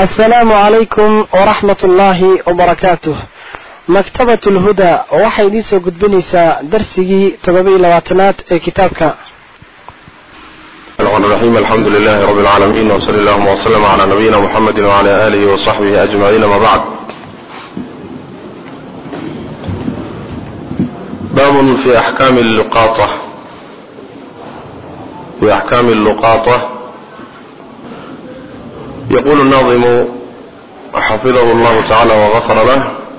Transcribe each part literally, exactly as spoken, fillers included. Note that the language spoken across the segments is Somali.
السلام عليكم ورحمة الله وبركاته. مكتبة الهدى waxay idin soo gudbinaysaa darsigii todoba iyo labaatanaad ee kitaabka. الرحمن الرحيم الحمد لله رب العالمين وصلى الله وسلم على نبينا محمد وعلى آله وصحبه أجمعين ما بعد. باب في أحكام اللقاطة. في أحكام اللقاطة يقول الناظم حفظه الله تعالى وغفر له: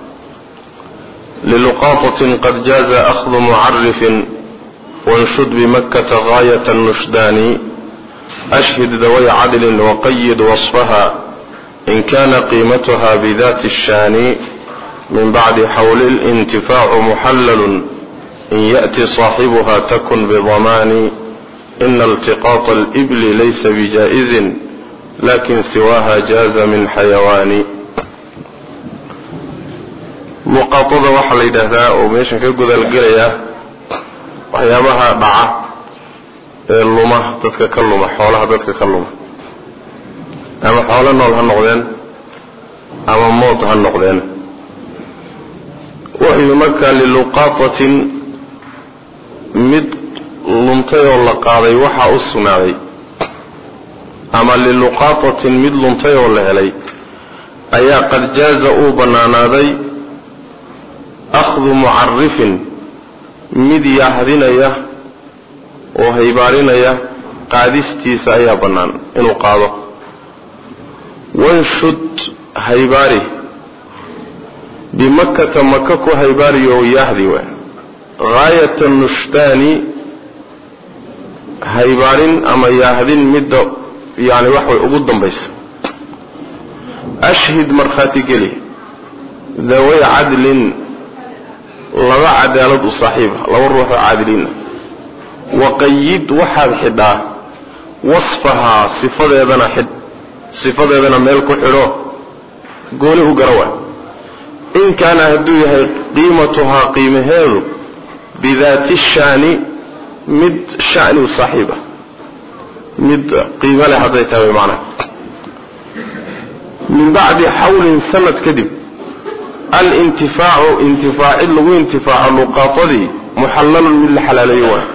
للقاطة قد جاز أخذ معرف وانشد بمكة غاية النشدان أشهد ذوي عدل وقيد وصفها إن كان قيمتها بذات الشان من بعد حول الانتفاع محلل إن يأتي صاحبها تكن بضمان إن التقاط الإبل ليس بجائز لكن سواها جاز من حيوان. luqaatada waxaa la yidhaahdaa oo meeshan ka gudaalgelaya waxyaabaha dhaca ee luma dadka ka luma xoolaha dadka ka luma ama xoolo nool ha noqdeen ama mood ha noqdeen. wuxuu markaa liluqaatatin mid luntay oo la qaaday waxaa u sugnaaday ama liluqaatatin mid luntay oo la helay ayaa qad jaaza uu bannaanaaday akhdu mucarifin mid yahdinaya oo haybaarinaya qaadistiisa ayaa bannaan inuu qaado. wanshud haybaari bimakkata maka ku haybaariyo yahdi wa gaayata nushtaani haybaarin ama yahdin midda yani wax way ugu dambaysa. ashhid markhaati geli dhaway cadlin laba cadaalad u saaxiiba laba ruux oo caadiliina waqayid waxaad xidhaa wasfahaa sifadeedana xidh sifadeedana meel ku xidho gooni u garawa in kaana hadduu yahay qiimatuhaa qiimaheedu bidaati shaani mid shani u saaxiiba mid qiimo leh hadday tahay macnaha. min bacdi xawlin sanad kadib alintifaacu intifaacid lagu intifaaco luqaatadii muxallalun mid la xalaaleeyo waa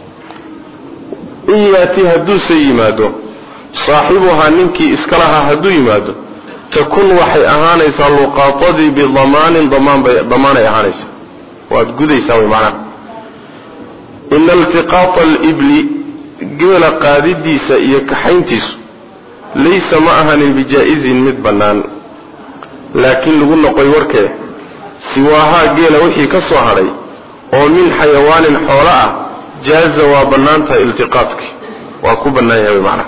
in yaati hadduuse yimaado saaxibuhaa ninkii iska lahaa hadduu yimaado takun waxay ahaanaysaa luqaatadii bidamaanin damaanbay damaanay ahaanaysaa waad gudaysaa way macnaha. ina iltiqaata alibli geela qaadidiisa iyo kaxayntiisu laysa ma ahanin bijaa'izin mid bannaan laakiin lagu noqoy warkee siwaahaa geela wixii ka soo hadhay oo min xayawaanin xoolo ah jaaza waa bannaantahay iltiqaadki waa ku bannaan yahay macnaha.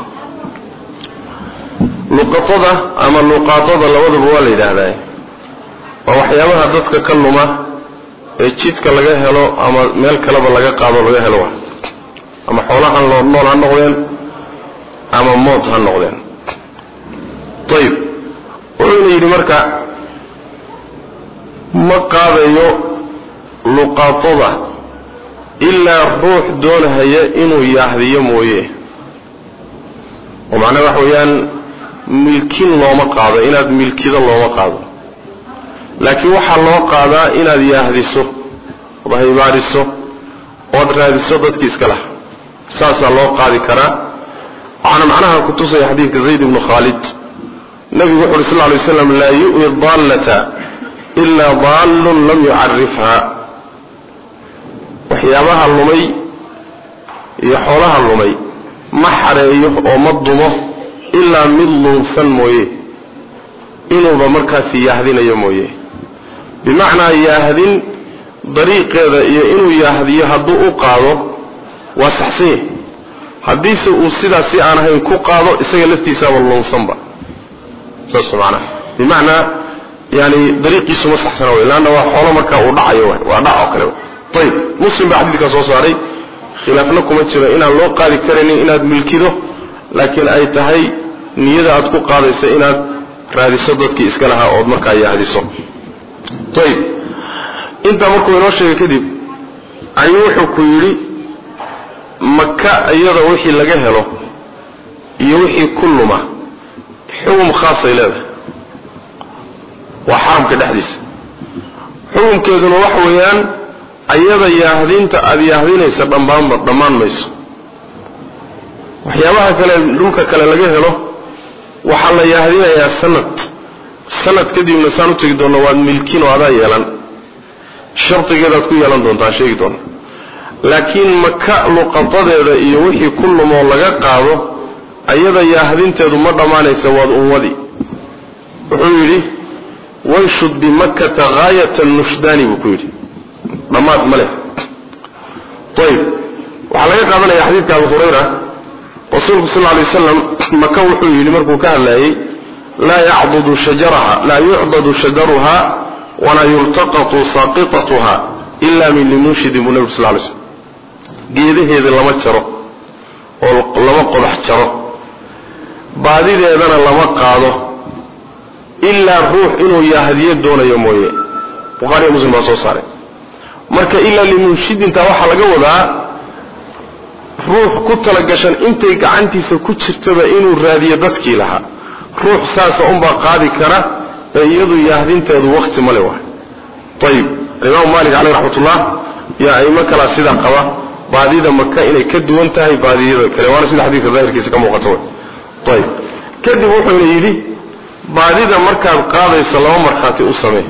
luqatada ama luqaatada labadaba waa la yidhaahdaa waa waxyaabaha dadka ka luma ee jidka laga helo ama meel kaleba laga qaado laga helo wa ama xoolahan loo nool ha noqdeen ama mood ha noqdeen. ayib wuxuuna yidhi marka ma qaadayo luqaatada ilaa ruux doonahaya inuu yaahdiyo mooye oo macnaha waxa weeyaan milkin looma qaado inaad milkido looma qaado laakiin waxaa loo qaadaa inaad yaahdiso ood haybaariso ood raadiso dadkii iska laha saasaa loo qaadi karaa. waxaana macnaha ku tusaya xadiidka zayd ibnu khaalid nabigu wuxu uhi sal lla alay waslam laa yu'wi daallata ilaa daallun lam yucarifha. waxyaabaha lumay iyo xoolaha lumay ma xareeyo oo ma dumo ilaa mid lunsan mooye inuuba markaasi yaahdinayo mooye. bimacnaa yaahdin dariiqeeda iyo inuu yaahdiyo hadduu u qaado waa saxsan yahay haddiise uu sidaas si aan ahayn ku qaado isaga laftiisaaba lunsanba saas macnaha. bimacnaa yani dariiqiisu ma saxsana wey laanna waa xoolo markaa uu dhacayo waa dhac oo kale. ayib muslim baa xadiidkaa soo saaray khilaafna kuma jiro inaan loo qaadi karaynin inaad milkido laakiin ay tahay niyada aad ku qaadaysa inaad raadiso dadkii iska lahaa ood markaa yaahdiso. ayib intaa markuu inoo sheegay kadib ayuu wuxuu ku yidhi maka iyada wixii laga helo iyo wixii ku luma xugun حكم خاص إلى هذا وحرم كدحديث حكم كذن وحويان أيضا يهدين تأذي يهدين يسبن ضمان ميس وحيابها كلا لوكا كلا لقيه له وحال يهدين يا سنة سنة كدي من سنة تقدون واد ملكين وهذا يلان شرط كذا تكون يلان دون تاشيك دون لكن مكة لقطة يوحي كل ما لقى قاضه أيضا يهدين تدو مرة ما ليس واد أمودي وحيري وانشد بمكة غاية النشدان بكيري ضمات ملك طيب وعلى يقابلنا يا حديث أبو هريرة رسول صلى الله عليه وسلم مكة وحيري لمركو كان لاي لا يعضد شجرها لا يعضد شجرها ولا يلتقط ساقطتها إلا من لنشد النبي صلى الله عليه وسلم قيده هذا لما تشره ولما قضح تشره بعد ذلك لما قاضه إلا الروح إنه يهديه دون يومويه بخاري مسلم رسول صاري marka ila limunshid inta waxa laga wadaa ruux ku tala gashan intay gacantiisa ku jirtaba inuu raadiyo dadkii laha ruux saas oo ba qaadi kara iyadu yahdinteedu waqti male waa طيب Imam Malik alayhi rahmatullah ya ayma kala sida qaba baadida Makka inay ka duwan tahay baadida kale waana sida xadiiska zaahirkiisa ka muuqato طيب kadib wuxuu yiri baadida markaad qaadayso laba marxati u sameey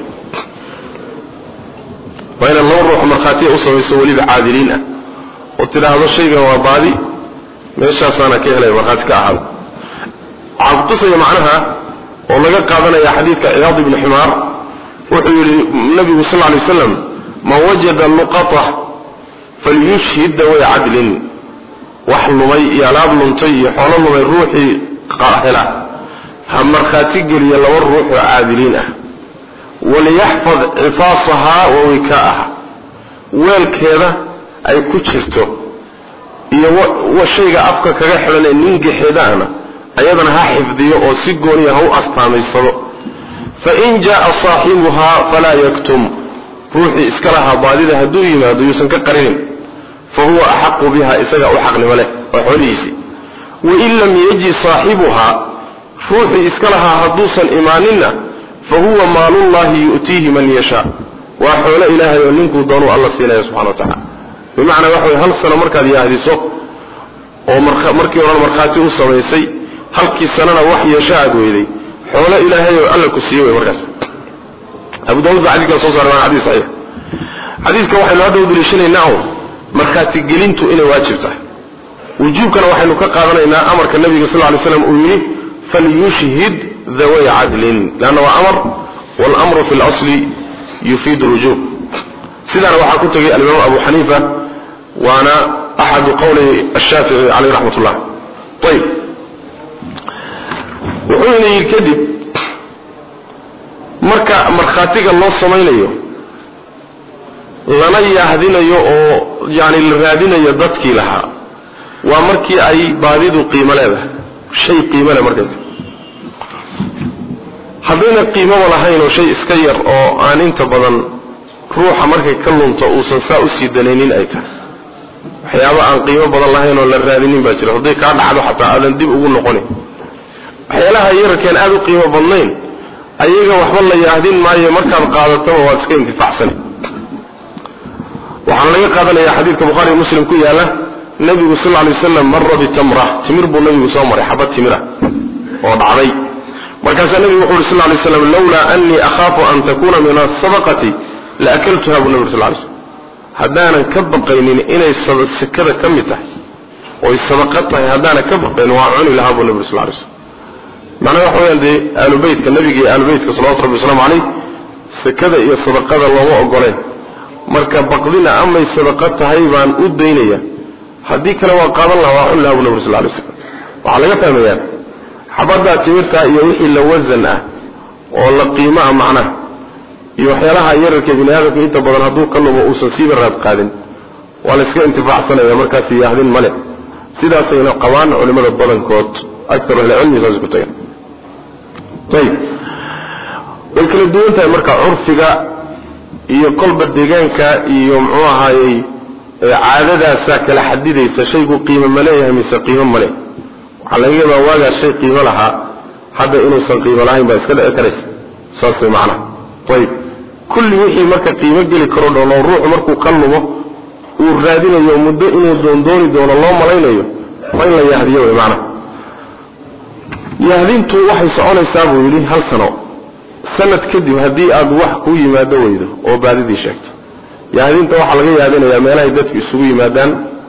وإن الله روح مرخاتي أصلا يسولي بعادلين وتلا هذا الشيء هو بادي ما يشاء كهلا مرخاتك أحد عقدت معناها والله قاعدنا يا حديث كعياض بن حمار وحول النبي صلى الله عليه وسلم ما وجد اللقطة فليشهد ذوي عدل وحلمي يلاب لنطي حلم الروح قاهلة هم مرخاتي قل يلا والروح عادلين وليحفظ عفاصها ووكاءها والكذا أي كتشرته والشيء أفكا كغحلنا ننجي حدانا أيضا ها حفظيه وسيقوني هو أسطامي الصدق فإن جاء صاحبها فلا يكتم روحي إسكرها بالدها دويما دويسا كقرين فهو أحق بها إسكا أحق لملك وحوليسي وإن لم يجي صاحبها روحي إسكرها هدوسا إيماننا فهو مال الله يؤتيه من يشاء وحول إلهي ولنكو دانو الله سيناه سبحانه وتعالى بمعنى وحوي هل سنة مركز يهديسو ومركي ورا المرخاتي وصويسي هل كي سنة وحي يشاء قويدي حول إلهي وألا كسيوه مركز أبو داود بعدك صوصر مع حديث صحيح حديثك وحي لهذا ودريشيني نعو مرخاتي قلنتو إلي واجبته وجوبك وحي لك قادنا إنا أمرك النبي صلى الله عليه وسلم أمي فليشهد ذوي عدل لأنه أمر والأمر في الأصل يفيد الوجوب سيدنا وحا كنت الإمام أبو حنيفة وأنا أحد قولي الشافعي عليه رحمة الله طيب وحولي الكذب مركا مرخاتيك الله صمينيه لنا يهدين يو يعني الرادين يددكي لها ومركي أي بارد قيمة لها شيء قيمة لها مركز haddayna qiimo walahayn oo shay iska yar oo aan inta badan ruuxa markay ka lunto uusan saa u sii danaynin ay tahay waxyaabo aan qiimo badan lahayn oo la raadinin baa jira haddii kaa dhacdo xataa aadan dib ugu noqonin waxyaalaha yarkeen aad u qiimo badnayn ayaga waxba la yaahdin maayo markaad qaadataba waad iska intifaacsan waxaan laga qaadanayaa xadiidka bukhaari muslim ku yaala nabigu sal alay wasallam marra bitamra timir buu nabigu soo maray xabad timira oo dhacday markaas nabigu wuxuu sallallahu alayhi wasallam lawla anni akhafu an takuna min as-sadaqati la akaltuha bu nabigu sallallahu alayhi wasallam hadana ka baqaynin inay sadaqada kamid tahay oo sadaqada hadana ka baqayn waa cuni laha bu nabigu sallallahu alayhi wasallam macnaheedu waxa weeyaan ahlu baytka nabiga ahlu baytka sallallahu alayhi wasallam alayhi sakada iyo sadaqada loo ogoleen marka baqdina ama sadaqada tahay baan u deynaya hadii kale waa qaadan lahaa waa cuni laha bu nabigu sallallahu alayhi wasallam waxa laga fahmayaa xabada timirta iyo wixii la wazan ah oo la qiimo macna iyo waxyaalaha yararka binaadamka inta badan haduu ka lumo uu sasiiba raad qaadin wala iska intifaacsanayo markaas yahdin male sidaas ay qabaan culimada badankood akthar cilmi saasku tahay tayib kala duwan tahay marka urfiga iyo kolba deegaanka iyo muxuu ahaayay caadadaasa kala xadidaysa shaygu qiimo maleeyahay mise qiimo male على يجب واجه شيء قيمة لها hadda inuusan qiimo lahayn baa iska dhici karaysa saas way macnaha ayib kulli wixii marka qiimo geli karo dhoolo ruuxu markuu ka lumo uu raadinayo muddo inuu doondooni doono loo malaynayo waa in la yahdiyo way macnaha yahdintu waxay soconaysaa buu yidhi hal sano sanad kadib haddii aad wax kuu yimaado weydo oo baadidii sheegto yahdinta waxaa laga yaadinayaa meelahay dadku isugu yimaadaan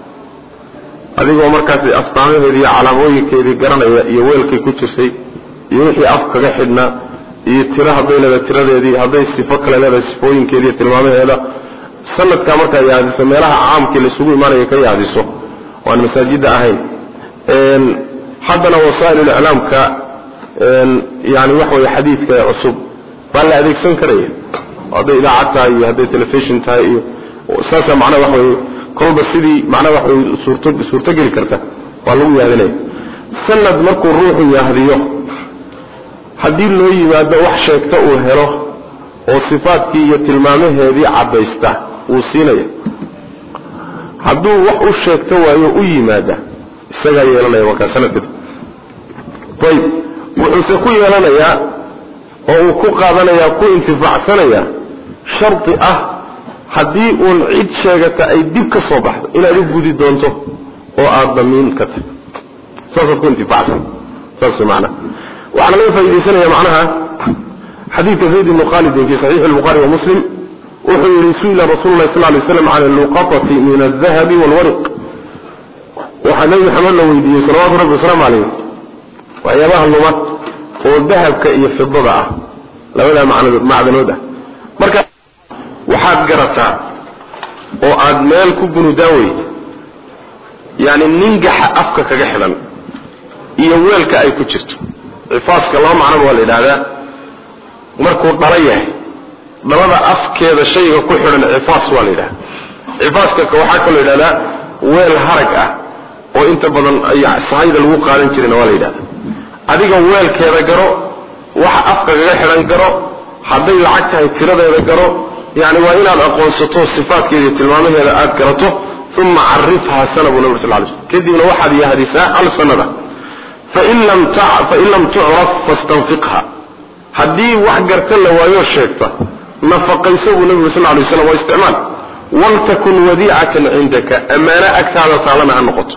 adigoo markaasi astaamaheedii iyo calaamooyinkeedii garanaya iyo weelkay ku jirtay iyo wixii af kaga xidhnaa iyo tiro hadday leedahay tiradeedii hadday sifo kale leedahay sifooyinkeedii iyo tilmaamaheeda sanadkaa markaa yaadiso meelaha caamkii laisugu imaanaya ka yaadiso waan masaajidda ahayn haddana wasaa'il-iclaamka yani waxa weye xadiidka cusub baa la adeegsan karaya hadday idaacad tahay iyo hadday telefishon tahay iyo saasa macnaha waxa weye kolba sidii macnaha waxa weye suurto suurtogeli karta waa lagu yahdinaya sanad markuu ruuxu yahdiyo haddii loo yimaado wax sheegta uu helo oo sifaadkii iyo tilmaamaheedii cadaysta wuu siinaya hadduu wax u sheegto waayo u yimaada isagaa yeelanaya markaa sanad kadib ayib wuxuuse ku yeelanayaa oo uu ku qaadanayaa ku intifaacsanayaa shardi ah haddii uun cid sheegata ay dib ka soo baxdo inaad u gudi doonto oo aad damiin ka tahay saasaad ku intifaacsan saas macnaha waxaana laga faa'iidaysanaya macnaha xadiidka zayd ibnu khalidin fi saxiixi albukhaari wa muslim wuxuu yidhi su'ila rasuulu llahi sal alay slam can alluqatati min aldahabi waalwariq waxaa nebi maxamed la weydiiyey salawaatu rabbi wasalaamu calayh waxyaabaha lumad oo dahabka iyo fidada ah labadaa macdanood ah marka waxaad garataa oo aad meel ku gunudaawey yani ningaxa afka kaga xidhan iyo weelka ay ku jirto cifaaska laba macnoba waa la yidhahdaa markuu dhalo yahay dhalada afkeeda shayga ku xidhan cifaas waa la yidhahda cifaaska waxaa kaloo yidhahdaa weel harag ah oo inta badan sahayda lagu qaadan jirina waa la yidhahda adiga weelkeeda garo waxa afka kaga xidhan garo hadday lacag tahay tiradeeda garo yani waa inaad aqoonsato sifaadkeeda iyo tilmaamaheeda aad garato uma carifhaa sana buu nabi sal lay slm kadibna waxaad yahdisaa hal sanada fain lam tucraf fastanfiqha haddii wax garta la waayo sheegta nafaqayso buu nabigu sal lay slam waa isticmaal waltakun wadiicatan cindaka ammaano agtaada taalana ha noqoto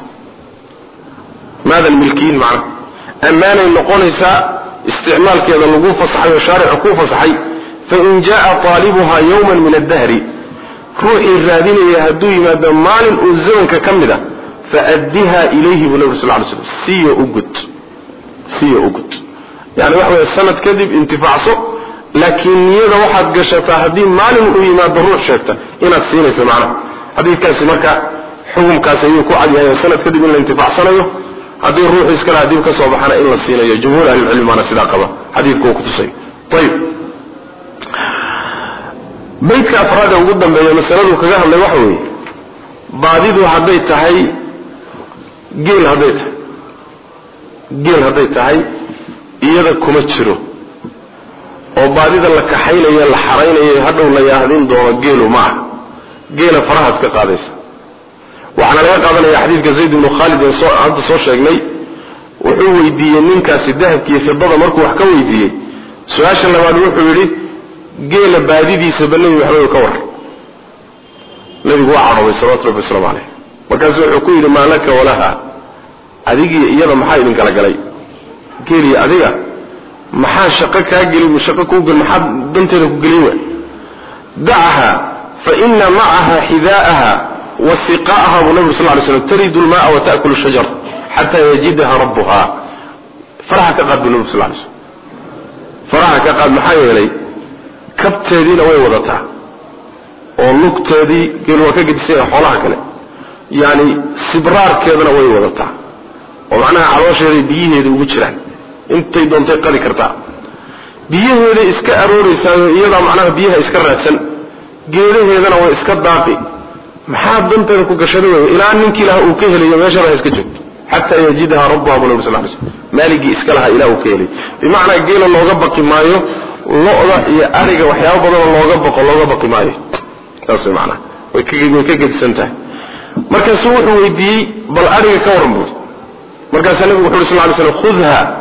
maadan milkiin macna ammaanay noqonaysaa isticmaalkeeda lagu fasaxay oo shaaricu kuu fasaxay fain jaa taalibuhaa yawman min addahri ruuxii raadinaya hadduu yimaado maalin uu zamanka ka mid a faaddiha ilayhi buu nabi sal lay slam siyo ugud siyo ugud yani waxa weye sanad kadib intifaacso laakiin niyada waxaad gashataa haddii maalin uu yimaado ruux sheegta inaad siinayso macnaha xadiidkaasi marka xukumkaasi ayuu ku cadyahay oo sanad kadib in la intifaacsanayo haddii ruuxu iska laha dib ka soo baxana in la siinayo jumhuur ahlilcilmi baana sidaa qaba xadiidku uu kutusay ayib baydka afraada ugu dambeeya masaladuu kaga hadlay waxa weeye baadidu hadday tahay geel hadday tahay geel hadday tahay iyada kuma jiro oo baadida la kaxaynayo la xaraynayo hadhow la yaahdin doono geelu ma ah geela farahaad ka qaadaysa waxaana laga qaadanaya xadiidka zayd ibnu khaalid ee soo hadda soo sheegnay wuxuu weydiiyey ninkaasi dahabkiiyo fidada markuu wax ka weydiiyey su-aasha labaad wuxuu yidhi geela baadidiisa ba nebi maxamed ka war nebigu waa cadhobay salawatu rabbi wasalaamu caleyh markaasu wuxuu ku yidhi maa laka walaha adigiiyo iyada maxaa idin kala galay geeliyo adiga maxaa shaqo kaa gelin shaqo kuu gel maxaad danteeda ku gelin waay dacaha fa ina macaha xidaa'aha wasiqaa'aha buu nabigu sal ly slam taridu lmaaa wa ta'kulu shajar xataa yajidaha rabbuha faraha ka qaad buu nabigu sal lay slam faraha ka qaad maxaa yeelay kabteediina way wadataa oo lugteedii geel waa ka gedisay xoolaha kale yani sibraarkeedana way wadataa oo macnaha caloosheeday biyaheeda ugu jiraan intay doontay qadi kartaa biyaheeday iska arooraysaao iyadaa macnaha biyaha iska raadsan geedaheedana way iska daaqi maxaa danteeda ku gashaday wey ilaa ninkii laha uu ka helayo meeshada ha iska joogto xataa yajidaha rabbuha buu nabi sal lay slam maaligii iska lahaa ilaa uu ka helay bimacnaa geela looga baqi maayo lo-da iyo ariga waxyaaba badanoo looga baqo looga baqi maayo saas way macnaha way ka gedisan tahay markaasuu wuxuu weydiiyey bal ariga ka warran buuri markaasaa nabigu wuxu uhi sal lay slam khudha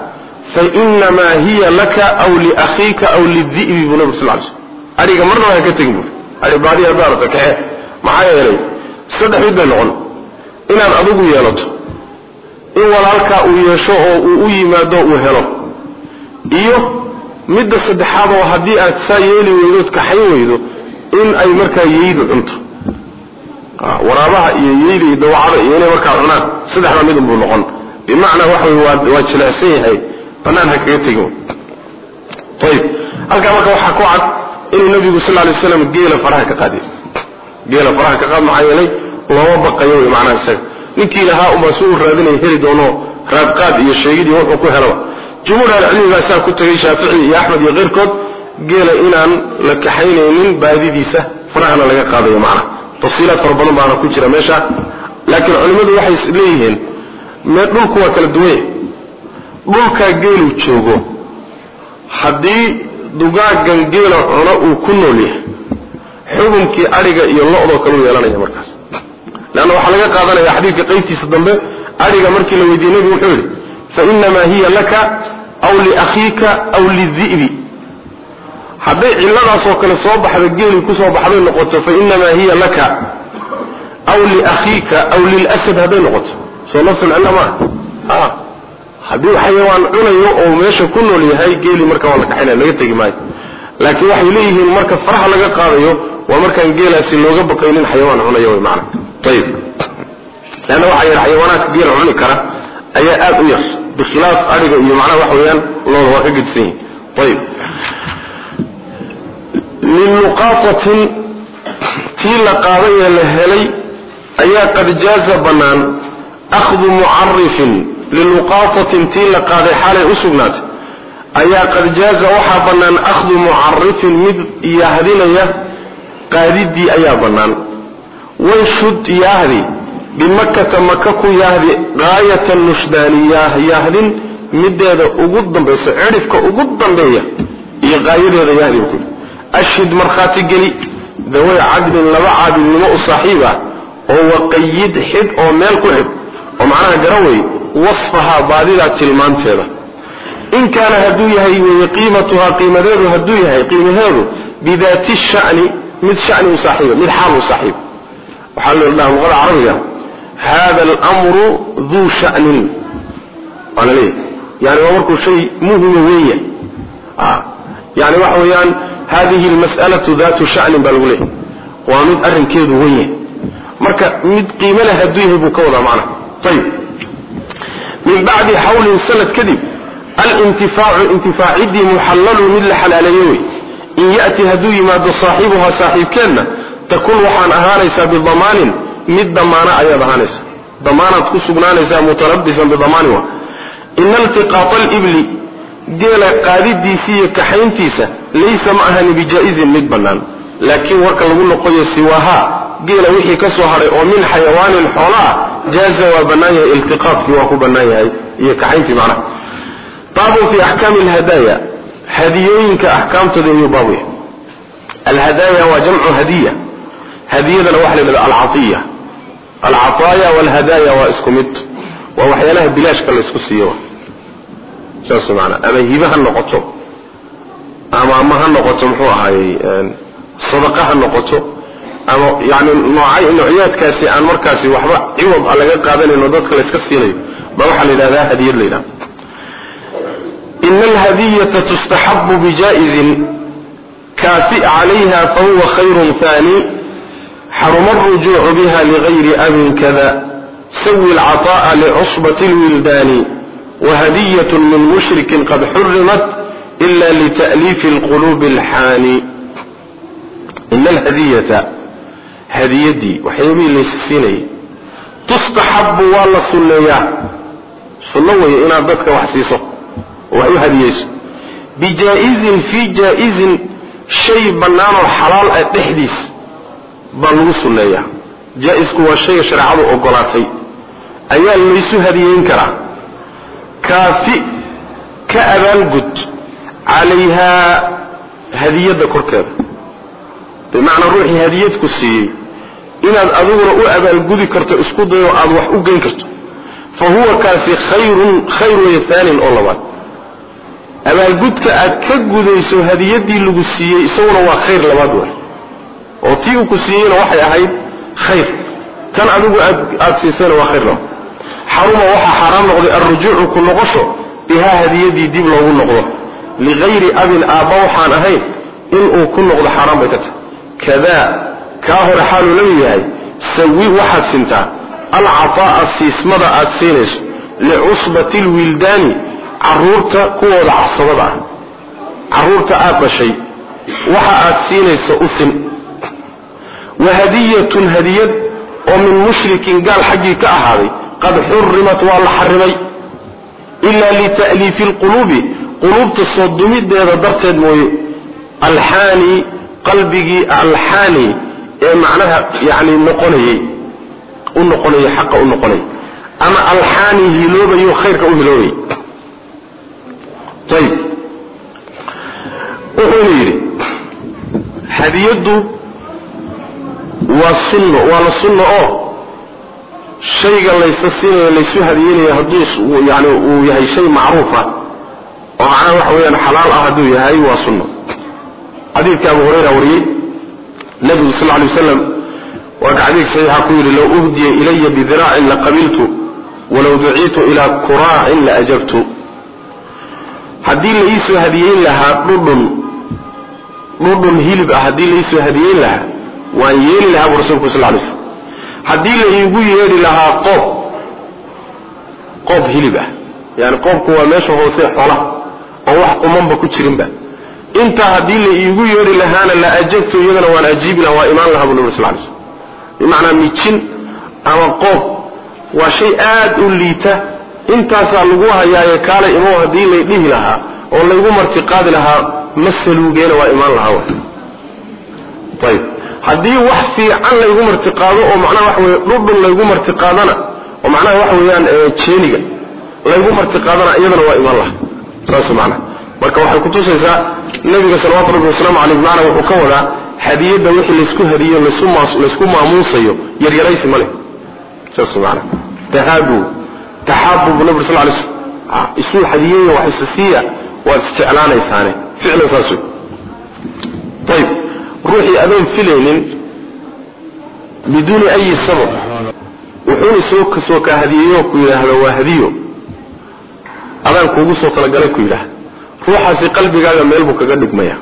فإنما هي لك أو لأخيك أو للذئب بنبي صلى الله عليه وسلم أريك مرة ما يكتنبه أريك بعدها دارتك إيه معايا إلي صدح يدى العلم إن أن أضوه يلطه إن والعلك ويشوء ويمادو وهلو إيوه مدى صدحابه وهديئة سايلي ويدوت كحي ويدو إن أي مركا ييدو أنت آه ورابها ييلي دوعة ييلي مركا عنان صدحنا مدن بلغن بمعنى وحوي واجلاسيه هاي فنانها كيتيقون طيب ألقى مركا وحاكوعد إن النبي صلى الله عليه وسلم قيل فرها كقادر قيل فرها كقادر معيني وهو بقى يوي معنى السلام ninkii lahaa uma soo raadinay heli doono raadqaad iyo sheegidii wuxuu ku helo jumhuur al-cilmi saa ku tagay Shaafici iyo Ahmad iyo qeyrkood geela inaan la kaxaynaynin baadidiisa farahana laga qaadayo macna tafsiilaad farbadan baana ku jira meesha laakiin culimadu waxay leeyihiin meel dhulku waa kala duwan dhulka geelu joogo hadii dugaagan geela cuna uu ku nool yahay xukunkii ariga iyo lo'do kale yeelanaya markaas لأنه وحلقة قادنا يا حديث قيبتي صدنبه أريق مركي لو يدي نبي وحول فإنما هي لك أو لأخيك أو للذئب حبيع الله صوك لصوبح بالجيل يكون صوبح هذه النقطة فإنما هي لك أو لأخيك أو للأسد هذه النقطة صنف العلماء آه حبيع حيوان عنيو أو ماشا كله لهاي جيلي مركا ولا كحينا لا يتجي معي لكن وحي ليه المركا فرح لقى قاضيه ومركا جيلها سنوغا بقينين حيوان عنيو معنا طيب لأنه وحي الحيوانات كبيرة عني كرة أي آب يص بخلاف أريد أن معناه وحويان الله هو كجد سين طيب للنقاطة تيلا قاضية لهلي أي قد جاز بنان أخذ معرف للنقاطة تيلا قاضي حالي أسبنات أي قد جاز وحا بنان أخذ معرف مد يهدين قاذدي أي بنان ويشد يهدي بمكة مكة يهدي غاية النشدانية يهدي مدة أقدم بس عرفك أقدم بيه يغاير هذا يهدي وكل أشهد مرخاتي قلي ذوي عقد لبعض النماء الصحيبة هو قيد حد أو مال كحب ومعناها جروي وصفها بعدها تلمان تيرا إن كان هدويها وقيمتها قيمة ذاته هدويها قيمة هذا بذات الشأن من شأن صحيبة من حال صحيبة وحل الله اللغة العربية هذا الأمر ذو شأن قال ليه يعني أمركم شيء مهم ويا آه. يعني وحويان هذه المسألة ذات شأن بالغليه ومد أرن كيد ويا مركا مد قيمة لها هدويه بكوضة معنا طيب من بعد حول سنة كذب الانتفاع انتفاع دي محلل من حلاليوي إن يأتي هدوي ما صاحبها صاحب كنا تكون وحان أهانيسا بالضمان مد ضمانة أي ضمانيسا ضمانة تكسبنانيسا متربسا بضمانها إن التقاط الإبل قيل قادد دي فيه كحينتيسا ليس معها بجائز مد بنان لكن وكا نقول قوي سواها قيل وحي كسوهر ومن حيوان الحولاء جاز وبنايا التقاط في وكو بنايا هي كحينتي معنا باب في أحكام الهدايا هديين كأحكام تدين بابه الهدايا وجمع هدية هدية لوحل العطية العطايا والهدايا واسكمت ووحيالها بلاش كالاسكسية شو معنا أما هيبها النقطة أما أمها النقطة محوها صدقها النقطة أما يعني نوعي نوعيات كاسي عن مركاسي وحبا عوض على قادة إنه ضدك الاسكسية لي بروح لذا هدية لنا إن الهدية تستحب بجائز كافئ عليها فهو خير ثاني حرم الرجوع بها لغير أب كذا سوي العطاء لعصبة الولدان وهدية من مشرك قد حرمت إلا لتأليف القلوب الحاني إن الهدية هدية دي وحيومي للسيني تستحب والله صليا صلوه إنا بدك وحسيسه وهي هدية بجائز في جائز شيء بنان الحلال التحديث بلوص الليا جائز كوا شيء شرعه أقلاتي أيال ليسوا هديين كرا كافي كأبان قد عليها هدية ذكر كذا بمعنى روحي هدية كسي إن الأذور أبان قد كرت اسكد وأضوح أجن كرت فهو كافي خير خير يثاني الأولوات abaalgudka aad ka gudayso hadiyadii lagu siiyey isaguna waa khayr labaad way oo tii uu ku siiyeyna waxay ahayd khayr tan adigu aad aad siisayna waa khayr labaad xaruma waxa xaraam noqday arrujuucu ku noqosho biha hadiyadii dib loogu noqdo ligayri abin aaba waxaan ahayn inuu ku noqdo xaraam bay ka tahay kada kaa hore xaalu leeyahay sawi waxaad sintaa alcataa'a siismada aad siinayso licusbati lwildaani carruurta kuwooda casabada ah carruurta aad dhashay waxa aad siinayso u sin wa hadiyatun hadiyad oo min mushrikin gaal xaggii ka ahaaday qad xurimat waa la xarimay ilaa lita'liifi lquluubi quluubta soo dumideeda darteed mooye alxaani qalbigii alxaani ee macnaha yani noqonayay u noqonaya xaqa u noqonay ama alxaani hiloobayo khayrka u hiloobay ayib wuxuuna yidhi hadiyaddu waa sunno waana sunno oo shayga laysa siinayo laysu hadiyeynayo hadduu yani uu yahay shay macruufa oo macnaha waxa weeyaan xalaal ah hadduu yahay waa sunno xadiidka abu hurayra wariyey nabigu sal lla alay wasalam waa ka xadiidka saxiixa ku yidhi low uhdiya ilaya bidiraacin laqabiltu walow duciitu ilaa kuraacin laajabtu haddii la iisoo hadiyeyn lahaa dhudhun dhudhun hilib ah haddii la iisoo hadiyeyn lahaa waan yeeli lahaa buu rasulku sal lla alay slam haddii la iigu yeedhi lahaa qoob qoob hilib ah yani qoobku waa meesha hoose xoolaha oo wax qumanba ku jirinba intaa haddii la iigu yeedhi lahaana la ajabtu iyadana waan ajiibi lahaa waa imaan lahaa buu nabi sal lla alay slam bimacnaa mijin ama qoob waa shay aad u liita intaasaa lagu hayaaye kaale imow haddii lay dhihi lahaa oo laygu martiqaadi lahaa ma saluugeena waa imaan lahaa ayib haddii wax fiican laygu martiqaado oo macnaha waxa weye dhudhun laygu martiqaadana oo macnaha waxa weeyaan jeeniga laygu martiqaadana iyadana waa imaan lahaa saas macnaha marka waxay kutusaysaa nabiga salawatu rabbi wasalaamu caleyh macna wuxuu ka wadaa hadiyadda wixii laysku hadiyo laysku maamuusayo yaryaraysi ma leh saas macnaha tahaadu taxaabubu nabi sal alay slam isu hadiyeeya wax isasiiya waad isjeclaanaysaane ficlan saas wey ayib ruuxii adoon filaynin biduuni ayi sabab wuxuuna soo kasoo kaa hadiyeeyo ku yidhaahdo waa hadiyo adaan kuugu soo talagalay ku yidhaahda ruuxaasi qalbigaaga meel buu kaga dhigmaya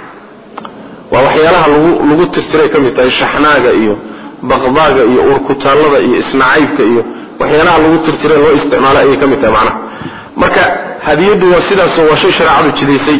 waa waxyaalaha lagu lagu tirtiray ka mid tahay shaxnaaga iyo baqdaaga iyo urkutaallada iyo isnacaybka iyo waxyaalaha lagu tirtiray loo isticmaalo ayay ka mid tahay macnaha marka hadiyaddu waa sidaasoo waa shay shareecadu jidaysay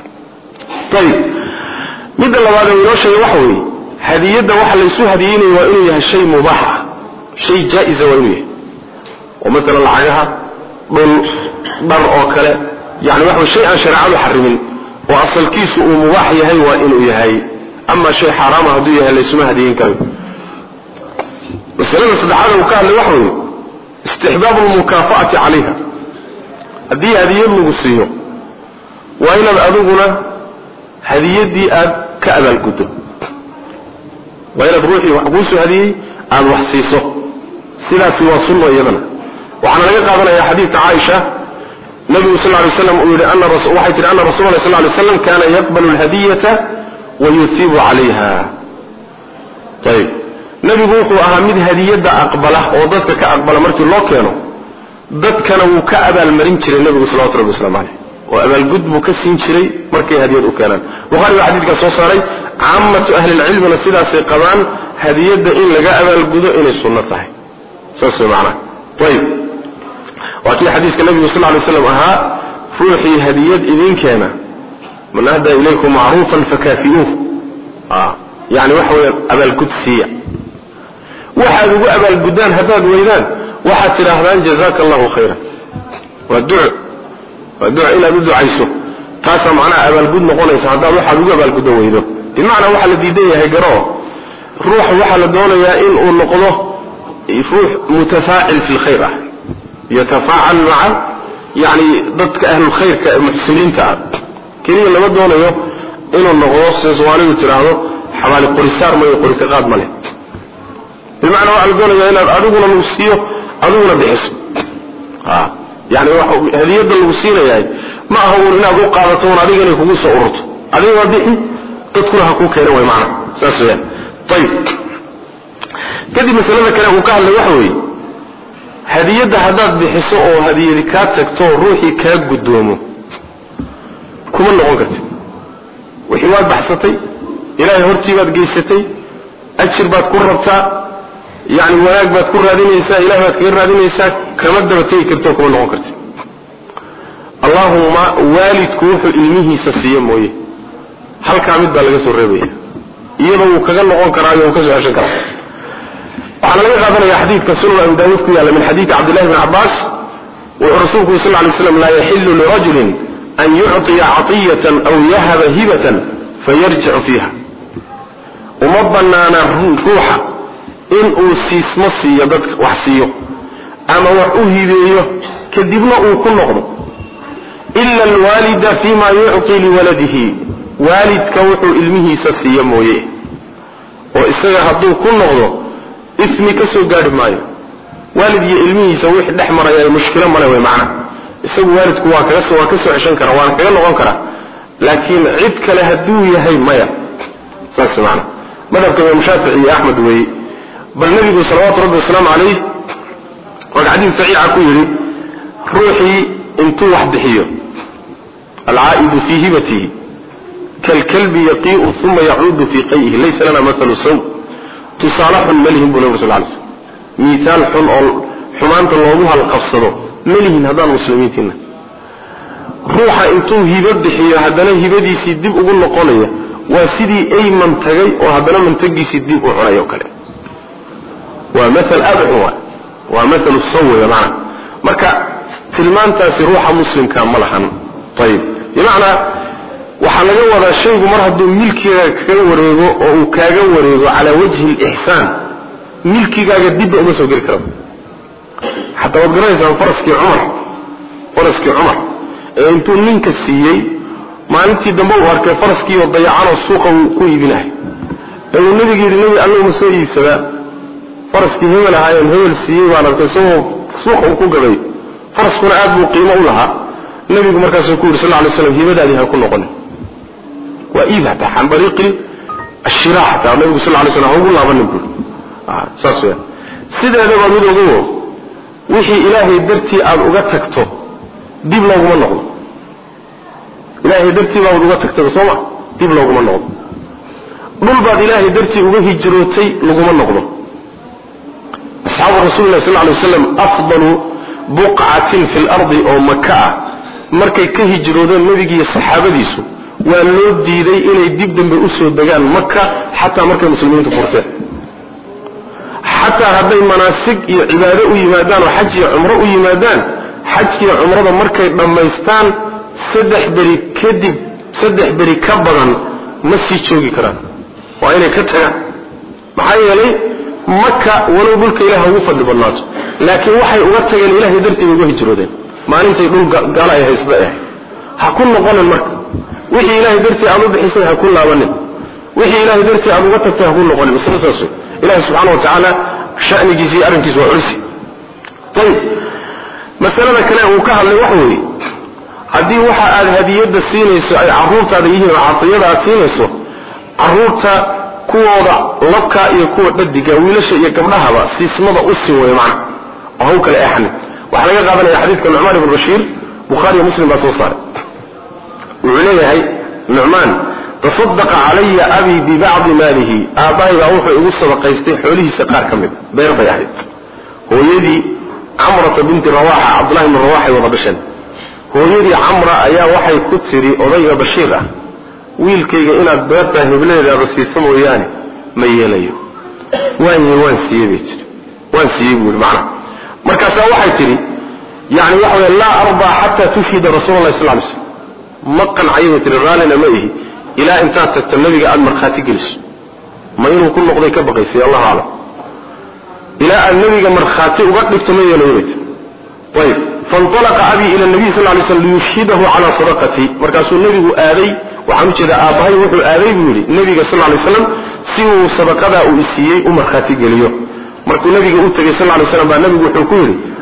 ayib midda labaad ee inoo sheegay waxa weeye hadiyadda waxa laysu hadiyeynayo waa inuu yahay shay mubaax ah shay jaa-isa waa inuu yahay oo matalan lacagaha dhul dhar oo kale yani waxa way shay aan shareecadu xarimin oo asalkiisu uu mubaax yahay waa inuu yahay ama shay xaaraama hadduu yahay laysuma hadiyeyn karayo masalada saddexaad uu ka hadlay waxa weeye istixbaabu lmukaafa'ati calayha haddii hadiyad lagu siiyo waa inaad adiguna hadiyaddii aad ka abaalguddo waa inaad ruuxii wax kuusoo hadiyey aada wax siiso sidaasi waa sunno iyadana waxaana laga qaadanaya xadiidka caaisha nabigu sal lay slam uu yidhi waxay tihi ana rasul lah sal lay slam kana yaqbalu alhadiyata wayusiibu calayha ayib nabigu wuxuu ahaa mid hadiyadda aqbala oo dadka ka aqbala markii loo keeno dadkana wuu ka abaalmarin jiray nabigu salawatu rabbi waslamu caleyh oo abaalgud buu ka siin jiray markay hadiyad u keenaan buhaari baa xadiidkaa soo saaray caamatu ahli lcilmina sidaasay qabaan hadiyadda in laga abaalgudo inay sunno tahay saas way macnaha ayib waa kii xadiiska nabigu sal lay slam ahaa ruuxii hadiyad idin keena man ahdaa ilaykum macruufan fakaafi'uuh yani waxa weya abaalgud siiya waxaad ugu abaalguddaan haddaad weydaan waxaad tidhaahdaan jazaaka allahu khayran waa duco waa duco inaad u ducayso taasaa macnaha abaalgud noqonaysa haddaad waxaad ugu abaalguddo weydo bimacnaa waxaa la diidan yahay garoo ruux waxaa la doonayaa in uu noqdo ruux mutafaacil fi lkhayr ah yatafaacal maca yani dadka ahlulkhayrka ee muxsiniinta ah keliya lama doonayo inuu noqdo sida soomaalidu tidhaahdo xabaali qorisaar mayo qorika qaad ma leh bimacnaa waxaa la doonayaa inaad adiguna nusiiyo adiguna bixiso يعني هدية المسينة يعني ما هو إنها قو قادتون هذه أن يكون سأرط هذه وضعي تدخلها كوكا ينوي معنا ساسويا طيب كذي مثلا كان وكان لوحوي هدية هداد بحسه أو هدية كاتك تو روحي كاك قدومه كمان نغنقت وحواد بحثتي إلهي هرتي بات قيستي أجر بات كربتا يعني وياك بات كر هذين إنساء إلهي بات كر هذين إنساء كمدى باتي كرتو كمان نغنقت اللهم والد كوح إلميه سسيا مويه هل كامد بالغسو الربيه إيضا وكغل نغنقر آيه وكسو عشان كرا وعلى لغة هذا الحديث كسنة أبو داود كيالا من حديث عبد الله بن عباس ورسوله صلى الله عليه وسلم لا يحل لرجل أن يعطي عطية أو يهب هبة فيرجع فيها ومضنا أنا روحا إن أوسيس مصي يدك وحسيه أما وأهبيه كدبنا أوكل نغض إلا الوالد فيما يعطي لولده والد كوح علمه سفيا مويه وإستغى هدو كل نغض اسمي كسو قادم مايو والد علمه سويح الأحمر يا مشكلة ملوي معنا isagu waalidku waa kaga soo ka soo xishan kara waan kaga noqon kara laakiin cid kale haduu yahay maya fasmaana madhabka Imam Shafi'i iyo Ahmad way bal nabigu sallallahu alayhi wasallam alayhi wa hadith sahih ku yiri ruuxi intu wax bixiyo al-aa'id fi hibatihi kal kalbi yaqi'u thumma ya'udu fi qay'ihi laysa lana mathalu saw tusalahu malihim bi nabi sallallahu alayhi wasallam mithal xun oo xumaanta loogu hal qabsado ملهن هذا المسلمين كنا روحا انتو هباد بحيا هدنا هبادي سيديب اقول نقولي وسيدي اي منتجي وهدنا منتجي سيديب وحرايا وكلام ومثل ابعوا ومثل الصوة يا معنا مركا تلمان تاسي روحا مسلم كان ملحا طيب بمعنى وحنا جوّد الشيء مرهد ملكي كاوريغو او كاوريغو على وجه الاحسان ملكي كاغا ديب امسو غير كلام حتى وقرأت عن فرسك عمر فرسك عمر انتو منك السيئي ما انت دموهر كفرسك وضيعان السوق وكوي بناه لو النبي قيل النبي قال له مسوي بسبب فرسك هو لها هو السيئي وانا كسوه سوق وكوي قبي فرسكنا عاد قيمة لها النبي مركز يقول صلى الله عليه وسلم هي بدأ لها كل قنة وإذا عن طريق الشراحة النبي صلى الله عليه وسلم هو الله بنقول آه ساسويا سيدة هذا ما بيقول وحي إلهي درتي أن أغتكته ديب لوغم النغض إلهي درتي أن أغتكته صمع ديب لوغم النغض بلباد إلهي درتي أغهي جروتي لوغم النغض أصحاب رسول الله صلى الله عليه وسلم أفضل بقعة في الأرض أو مكة مركي كهي جرودان نبيجي الصحابة ديسو وأنه ديدي إلي ديب دم بأسر بقال مكة حتى مركي المسلمين تفرتين حتى هذا المناسك عبادة ويمادان وحج عمره ويمادان حج عمره مركي لما يستان سدح بري كدب سدح بري كبرا مسي شوقي كران وأين كتها محايا لي مكة ولو بلك إلها وفد بالناس لكن وحي أغتها الإله درتي وجوه جرودين ما أنت يقول قال يا إسبائه هكون نقول المكة وحي إله درتي أمو بحسن هكون لابنين وحي إله درتي أمو غتته هكون نقول بسرساسه إله سبحانه وتعالى شأن جزي أرنكز وعرسي طيب مثلا كلام وكهل لوحوي هذه وحا هذه يد السينيس عروضة هذه عطية السينيس عروضة كوضع لبكا يكون بدك ويلش يكملها بس اسمه أسي ويمعنى وهو كالإحن وحلقة قابل الحديث كان نعمان بن بشير بخاري ومسلم بصوصار وعليه هاي نعمان تصدق علي أبي ببعض ماله آبائي بأوح يقص وقيستي حوله سقار كمد بيرضى يحدث هو يدي عمرة بنت رواحة عبد الله بن رواحة وضبشن هو يدي عمرة أيا وحي كتسري أضيغ بشيرة ويل كيغا إنا بيرتا هبليه لأرسي سمو يعني مياليو واني وان سيبيت وان سيبول معنا مركزا وحي تري يعني وحي لا أرضى حتى تشهد رسول الله صلى الله عليه وسلم مقن عينة الرالنا مئه إلى أن تأتت النبي قال مرخاتي جلس ما ينو كل نقضي كبقي في الله أعلم إلى أن النبي قال مرخاتي وقت تمية نوريت طيب فانطلق أبي إلى النبي صلى الله عليه وسلم ليشهده على صدقتي مركز النبي آذي وحمش ذا آبهي وحو آذي بيولي النبي صلى الله عليه وسلم سيو صدقة أؤسيي ومرخاتي جليو مركز النبي قال صلى الله عليه وسلم بأن النبي وحو كوري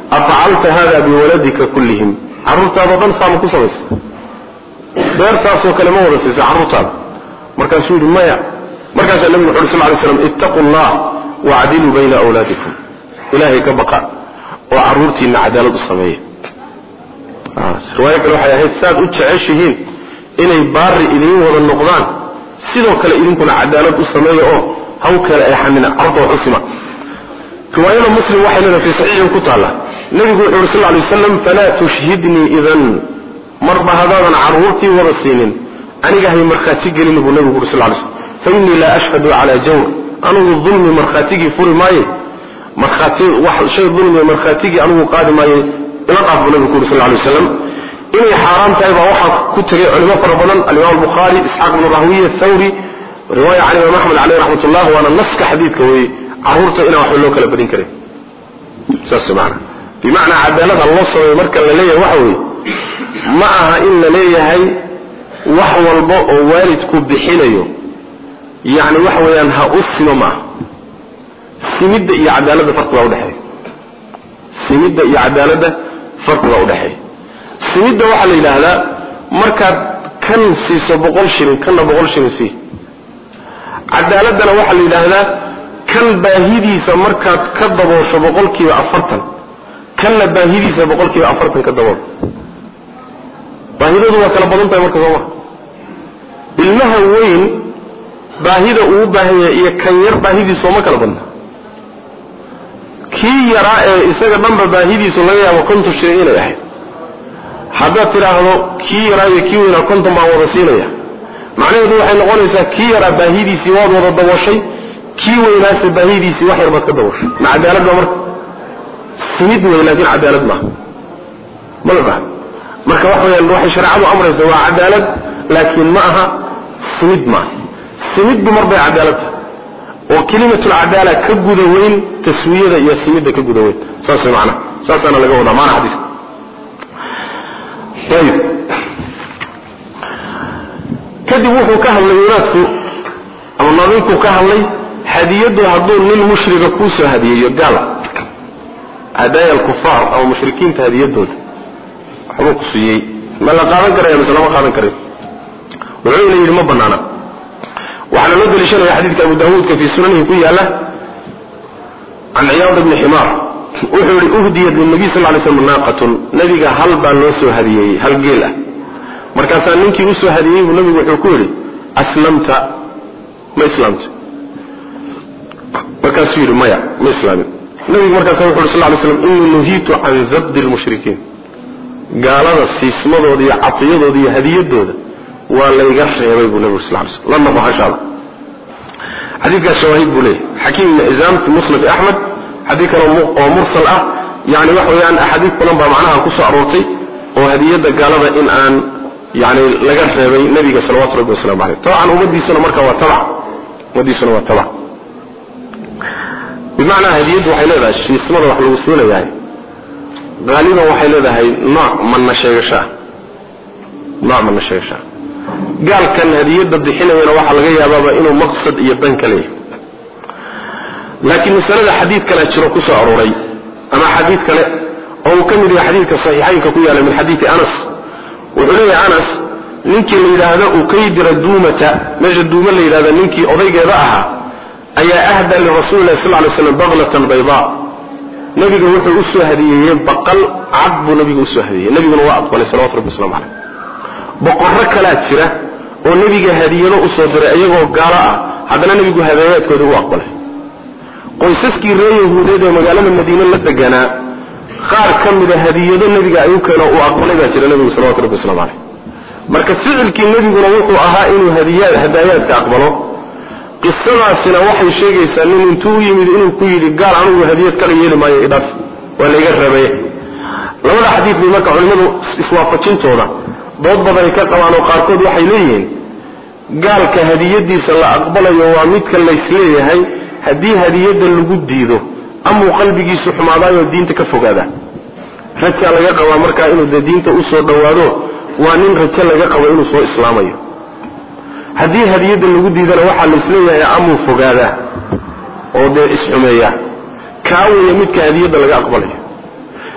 afcalta hada biwaladika kullihim carruurtaada dhan saama ku samaysa beertaasoo kale ma wada siisay carruurtaada markaasuu yidhi maya markaasaa nabigu wuxu uhi sal lay slam ittaqu allah wacdiluu bayna awlaadikum ilaahay ka baqa oo carruurtiina cadaalad u sameeya riwaayo kale waxay ahayd saad u jeceshihiin inay baari idiin wada noqdaan sidoo kale idinkuna cadaalad u sameeya oo haw kale ay xamina carruurta wax u sima riwaayada muslim waxay leedahay fi saxiixin ku taalla nabigu wuxuu yidhi sal lay wasalam falaa tushhidnii idan marba haddaadan carruurtii wada siinin aniga hay markhaati gelin buu nabigu yidhi sal lay slam fa innii laa ashhadu calaa jawr anugu dulmi markhaatigii furi maaye markhaati wax shay dulmi markhaatigii anugu qaadi maaye ila qaaf buu nabigu yidhi sal lay wasalam inay xaaraam tahay baa waxaa ku tegay culimo fara badan alimaam albukhaari isxaaq bnu rahwiya thawri riwaaya can imaam axmed caleyh raxmat ullah waana naska xadiidka weeye carruurta inaan waxba loo kala badin karin saas maana bimacnaa cadaalada loo sameeyo marka la leeyahay waxa weeye ma aha in la leeyahay wax walba oo waalidku bixinayo yacni waxa weeyaan ha u simo maaha simidda iyo cadaaladda farqi baa udhexeeya simidda iyo cadaaladda farqi baa udhexeeya simidda waxaa la yidhaahdaa markaad kan siiso boqol shilin kanna boqol shilin sii cadaaladdana waxaa la yidhaahdaa kan baahidiisa markaad ka daboosho boqolkiiba afartan kanna baahidiisa boqolkiiba afartan ka dabool baahidadu waa kala badan tahay marka sooma ilmaha weyn baahida uu u baahan yahay iyo kan yar baahidiisu ooma kala badna kii yaraa ee isaga dhanba baahidiisu laga yaabo konton shilin inay ahayd haddaad tidhaahdo kii yaraa iyo kii weynaa konton baan wada siinaya macnaheedu waxay noqonaysaa kii yaraa baahidiisii waad wada dabooshay kii weynaase baahidiisii wax yar baad ka dabooshay ma cadaalad baa marka simid wey laakiin cadaalad maaha mala baha marka wax weyaan waxay shareecadu amraysa waa cadaalad laakiin ma aha simid maaha simiddu mar bay cadaalad tahay oo kelimatulcadaala ka guda weyn taswiyada iyo simidda ka guda weyn saas way macnaha saasaana laga wadaa maana xadiiska ayib kadib wuxuu ka hadlay wadaadku ama nabiinku ka hadlay hadiyadu hadduu nin mushrika kuusoo hadiyeeyo gaal hadaaya alkufaar ama mushrikiinta hadiyadooda waxbuu ku siiyey ma la qaadan karaya mise lama qaadan karayo wuxuuna yidhi ma banaana waxaana loo daliishanaya xadiidka abu daawuudka fii sunanihi ku yaala can ciyaad bni ximaar wuxuu yihi uhdiyat linabiy sal lay slam naaqatun nabiga hal baa loo soo hadiyeeyey hal geel ah markaasaa ninkii usoo hadiyeeyey buu nabigu wuxuu ku yidhi aslamta ma islaamta markaasuu yidhi maya ma islaamin nabigu markaasa wuxu yhi sal lay slam inii nuhiitu can zabdi lmushrikiin gaalada siismadooda iyo cadiyadooda iyo hadiyadooda waa layga reebay buu nabigu sal lay slam la noqo hashaada xadiidkaas shawaahid buu leeyahy xakiim ibn xizaam fi musnad axmed xadiid kale oo mursal ah yani waxa weeyaan axaadiid badan baa macnaha ku soo aroortay oo hadiyadda gaalada in aan yani laga reebay nabiga salawatu rabbi wasalamu caleyh tabcan ummadiisuna marka waa tabac ummadiisuna waa tabac bimacnaa hadiyaddu waxay leedahay shiismada wax lagu siinayahay qaaliban waxay leedahay nooc manna sheegasho ah nooc manna sheegasho ah gaalkan hadiyadda bixinayana waxaa laga yaabaaba inuu maqsad iyo dan ka leeyahay laakiin masalada xadiid kale jiro ku soo arooray ama xadiid kale oo uu ka mid yahay xadiidka saxiixaynka ku yaala min xadiidi anas wuxuu leeyahay anas ninkii la yidhaahdo ukaydira duumata meesha duuma la yidhahda ninkii odaygeeda ahaa ayaa ahda lirasuulilahi sal lay slam baklatan baydaa nabiga wuxuu usoo hadiyeeyey baqal cad buu nabiga usoo hadiyeeyey nabiguna waa aqbalay salawatu rabbi waslamu caleyh boqorro kalaa jira oo nebiga hadiyado usoo diray iyagoo gaalo ah haddana nebigu hadayaadkooda u aqbalay qoysaskii reer yahuudeed ee magaalada madiine la deganaa qaar ka mida hadiyado nebiga ay u keeno uu aqbalay baa jira nebigu salawatu rabbi waslamu caleyh marka ficilkii nebiguna wuxuu ahaa inuu hadiyaad hadaayaadka aqbalo qisadaasina waxay sheegaysaa nin intuu u yimid inuu ku yidhi gaal anugu hadiyad kala yeeli maayo idhaaf waa layga rabay labada xadiid bay marka culimmadu iswaafajintooda dood badanay ka qabaan oo qaarkood waxay leeyihiin gaalka hadiyadiisa la aqbalayo waa midka laysleeyahay haddii hadiyadda lagu diido amuu qalbigiisu xumaadaayoo diinta ka fogaada rajaa laga qabaa markaa inuu dee diinta usoo dhowaado waa nin rajo laga qabo inuu soo islaamayo haddii hadiyadda lagu diidana waxaa laisleeyahay amuu fogaadaa oo dee isxumeeya kaa weya midka hadiyadda laga aqbalayo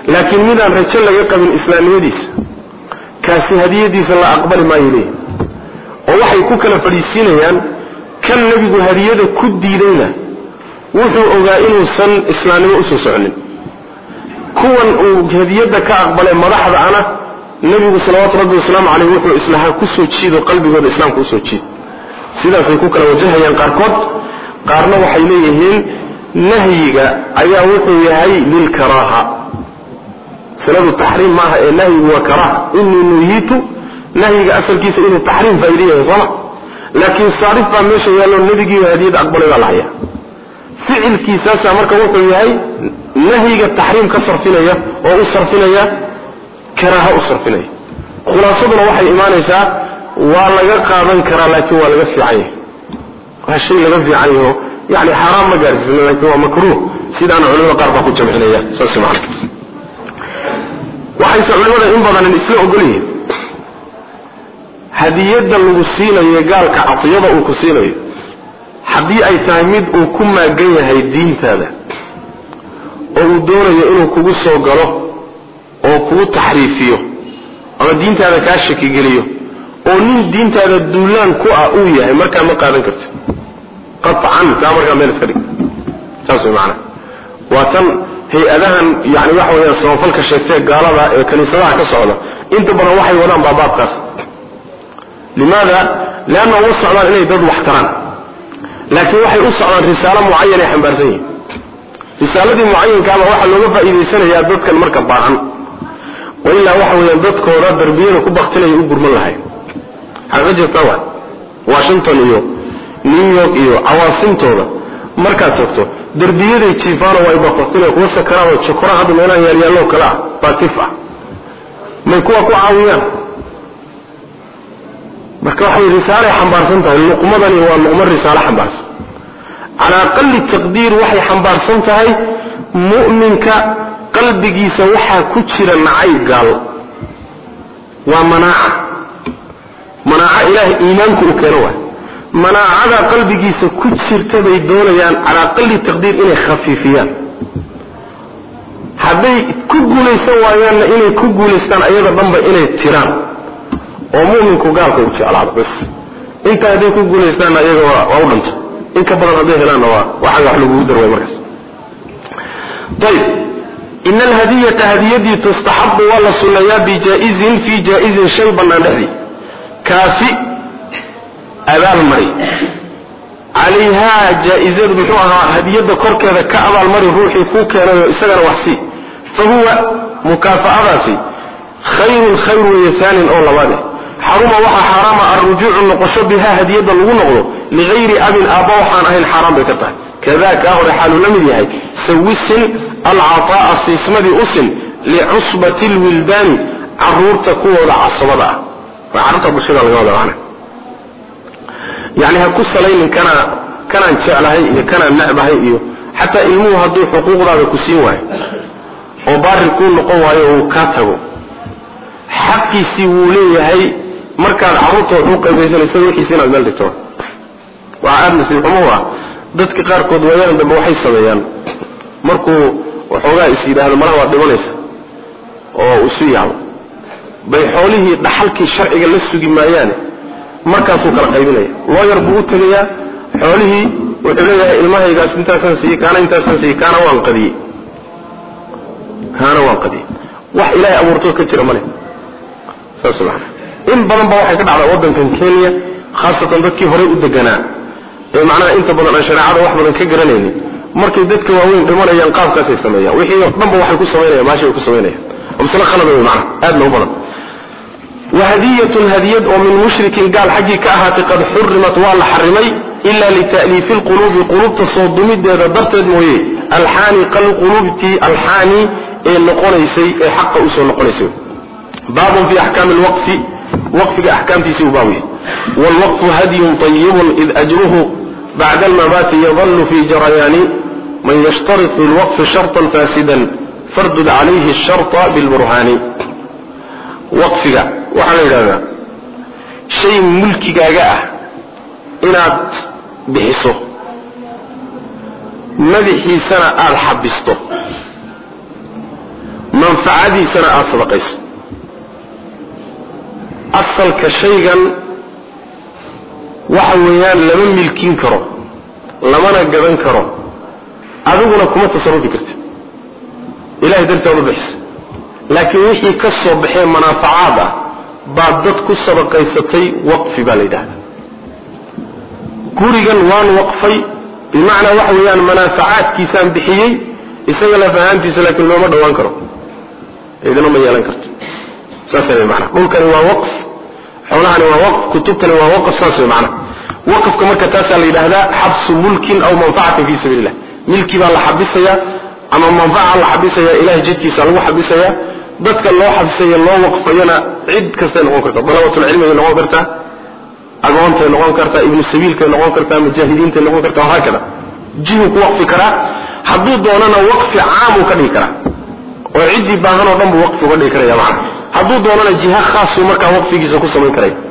laakiin midaan rajo laga qabin islaamnimadiisa kaasi hadiyadiisa la aqbali maayo leeyahay oo waxay ku kala fadhiisinayaan kan nabigu hadiyada ku diidayna wuxuu ogaa inuusan islaamnimo u soo soconin kuwan uu hadiyada ka aqbalay madaxda ana nabigu sallallahu alayhi wasallam alayhi wuxuu islaha ku soo jiido qalbigooda islaamku soo jiid sidaas ay ku kala wajahayaan qaarkood qaarna waxay leeyihiin nahyiga ayaa wuxuu yahay lil karaha sanadu tahriim maaha ee nahyigu waa karaha inni nuhitu nahyiga asalkiisa inuu tahriim faa'iideeyo sama laakiin saarif baa meesha yaalo nabigii hadiyada aqbalay baa lahayaa ficilkiisaas marka wuxuu yahay nahyiga tahriim ka sarfinaya oo u sarfinaya karaha u sarfinaya khulaasaduna waxay iimaanaysaa waa laga qaadan karaa laakiin waa laga fiican yahay waa shay laga fiican yahay yani xaraam ma gaarsiisna laakiin waa makruuh sidaan culimada qaar baa ku jamcinaya saas macna waxay culimada in badan isla ogol yihiin hadiyada lagu siinayo gaalka caqiyada uu ku siinayo haddii ay tahay mid uu ku maagan yahay diintaada oo uu doonayo inuu kugu soo galo oo kugu taxriifiyo ama diintaada ka shaki geliyo oo nin diintaada duulaan ku ah uu yahay marka ma qaadan karto qat'an marka meel iska dhig taas macna waa tan hay-adahan yani waxa weeyaan samafalka sheegtay gaalada ee kaniisadaha ka socda inta badan waxay wadaan baabaadkaas limaada laana uu socdaan inay dad wax taraan laakiin waxay u socdaan risaalo muayyan ay xambaarsan yihiin risaaladii muayyanka ama waxa looga faa'iideysanayaa dadkan marka baahan wala waxa weeyaan dadkooda darbiyada ku baqtinay u gurman lahayn xaqaje tawa Washington iyo New York iyo awaasintooda marka tagto darbiyada jiifana way baqtinay kuwa sakarada chokora hada meelaha yar yar loo kala batifa may kuwa ku caawiyaan marka waxa risaalo xambaarsan tahay luqmadani waa luqmad risaalo xambaarsan ala aqal taqdiir waxay xambaarsan tahay mu'minka qalbigiisa waxa ku jira nacay gal waa manaaca manaaca ilaahi iimaanku u keeno waa manaacada qalbigiisa ku jirta bay doonayaan ala aqal taqdiir inay khafiifiyaan haday ku guuleysan waayaan inay ku guuleystaan ayada dhanba inay tiraan oo mu'minku gaalka u jeclaado bas inta haday ku guuleystaan ayaga waa u dhanto in ka badan haday helaan waa waxa wax lagu darway markaas طيب إن الهدية هديتي تستحب ولا سنيا بجائز في جائز شيء بنادي كافي أبا المري عليها جائزة بحوها هدية كركة كأبا المري روحي فوق سجن وحسي فهو مكافأة خير خير ويثان أو لواده حرم وحا حرام الرجوع النقش بها هدية الغنغ لغير أب أبا وحان أهل حرام بكتاه كذاك أهل حال لم يهي سوس العطاء في اسمه أسن لعصبة الولدان عرور تكون العصبة فعرفت بشير الله عنه يعني هكو السلين كان كان انشاء لهي كان النعبة هي حتى علمه هدو حقوق ذا كسيوه وبار يكون قوة وكاتبه حقي سيوليه هي مركز عروضه حقوق بيسان يسوي حسين المال دكتور وعادنا سيحموها dadka qaar kood wayaan dambe waxay sameeyaan markuu waxoogaa is yiraahdo malaha waa dhimanaysa oo u sii yaabo bay xoolihii dhaxalkii sharciga la sugi maayaan markaas uu kala qaybinaya lawyer buu tagayaa xoolihii wuxuu leeyahay ilmahaygaas intaasan sii kaana intaasan sii kaana waan qadiyay kaana waan qadiyay wax ilaahay abuurto ka jira male subhanahu in badan ba waxay ka dhacdaa wadankan Kenya khaasatan dadkii hore u deganaa ee macnaha inta badan aan shariicada wax badan ka garanaynin markay dadka waaweyn dhimanayaan qaabkaas ay sameeyaan wixii dhanba waxay ku sameeyaan maashi ku sameeyaan umsala khalad way macna aad loo badan وهدية هدية ومن مشرك قال حقي كأهات قد حرمت والله حرمي إلا لتأليف القلوب قلوب تصدمي ده ضبط المويه الحاني قل قلوبتي الحاني النقونيسي حق أسو النقونيسي باب في أحكام الوقف وقف أحكام في سوباوي والوقف هدي طيب إذ أجره بعد الممات يظل في جريان من يشترط في الوقف شرطا فاسدا فردد عليه الشرط بالبرهان وقفك وحنا هذا شيء ملكي جاء إناد بحسه مدحي سنة آل حبسته منفعتي سنة أصل قيس أصل كشيئا وحويان لمن ملكين كرو لمن أقبان كرو أدونا كما تصرف كرت إلهي دلت أولو بحس لكن وحي كسر بحين منافعات بعد ذات كسر قيستي وقف بالده قريقا وان وقفي بمعنى وحويان منافعات كيسان بحيي يسأل فهانتي لكن لو ما دوان كرو إذا ما يلان كرت ساسا المعنى ممكن هو وقف حولها هو وقف كتبتني هو وقف ساسا المعنى وقف كما كتاسع لهذا حبس ملك أو منفعة في سبيل الله ملكي بالله حبسها أما منفعة الله حبسها إله جدك سألوه حبسها ضدك الله حبسها الله وقفينا عد كسان نقوم كرتا بلاوة العلم نقوم كرتا أقوانت نقوم كرتا ابن السبيل نقوم كرتا مجاهدين نقوم كرتا وهكذا جيهك وقف كرا حدود دوننا وقف عام وكذا كرا وعدي باهنا ضم وقف وكذا كرا يا معنا حدود دوننا جهة خاصة ومكا وقف جيزا كسا من كرا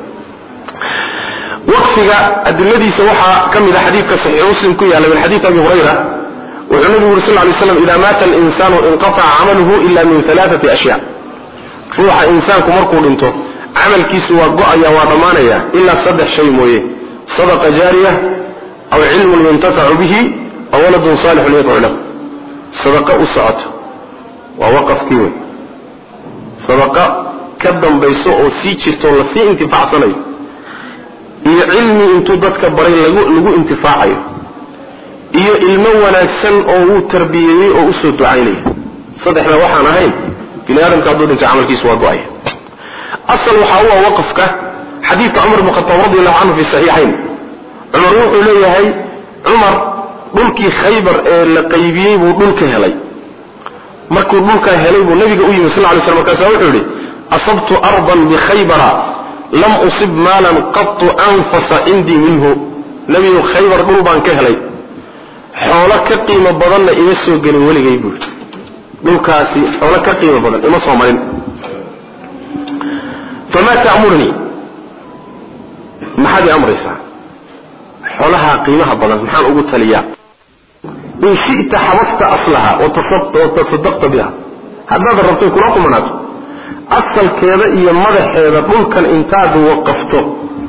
وقفك الذي سوحى كم إلى حديث كصحيح مسلم كي على من حديث أبي هريرة والنبي صلى الله عليه وسلم إذا مات الإنسان انقطع عمله إلا من ثلاثة أشياء روح إنسان كمركو لنتو عمل كيس وقعيا وضمانيا إلا صدح شيء مويه صدقة جارية أو علم ينتفع به أو ولد صالح يدعو له صدقة أسعت ووقف كيوي صدقة كدن بيسوء سيتشتون لسي انتفاع صنعي iyo cilmi intuu dadka baray lagu lagu intifaacayo iyo ilmo wanaagsan oo uu tarbiyay oo u soo ducaynay saddexda waxaan ahayn bilaaranka dad inta amalkiisu waa go'ay asal waxa uu waqfka hadith Umar ibn Khattab radiyallahu anhu fi sahihayn Umar wuxuu leeyahay Umar dhulkii Khaybar ee la qaybiyay buu dhulka helay markuu dhulka helay buu nabiga u yimid sallallahu alayhi wasallam kaasa wuxuu yiri asabtu ardan bi Khaybara لم أصب مالا قط أنفس عندي منه نبي خيبر قلبان كهلي حولك قيمة بضلنا إيسو قلن ولي قيبول نوكاسي حولك قيمة بضل إما صومالين فما تأمرني ما حد أمر إساء حولها قيمة بضل محان أقول لي إن شئت حوست أصلها وتصدقت بها هذا ضربتين كلاكم مناته أصل كذا إيا مدحيدا ممكن إنتاج وقفته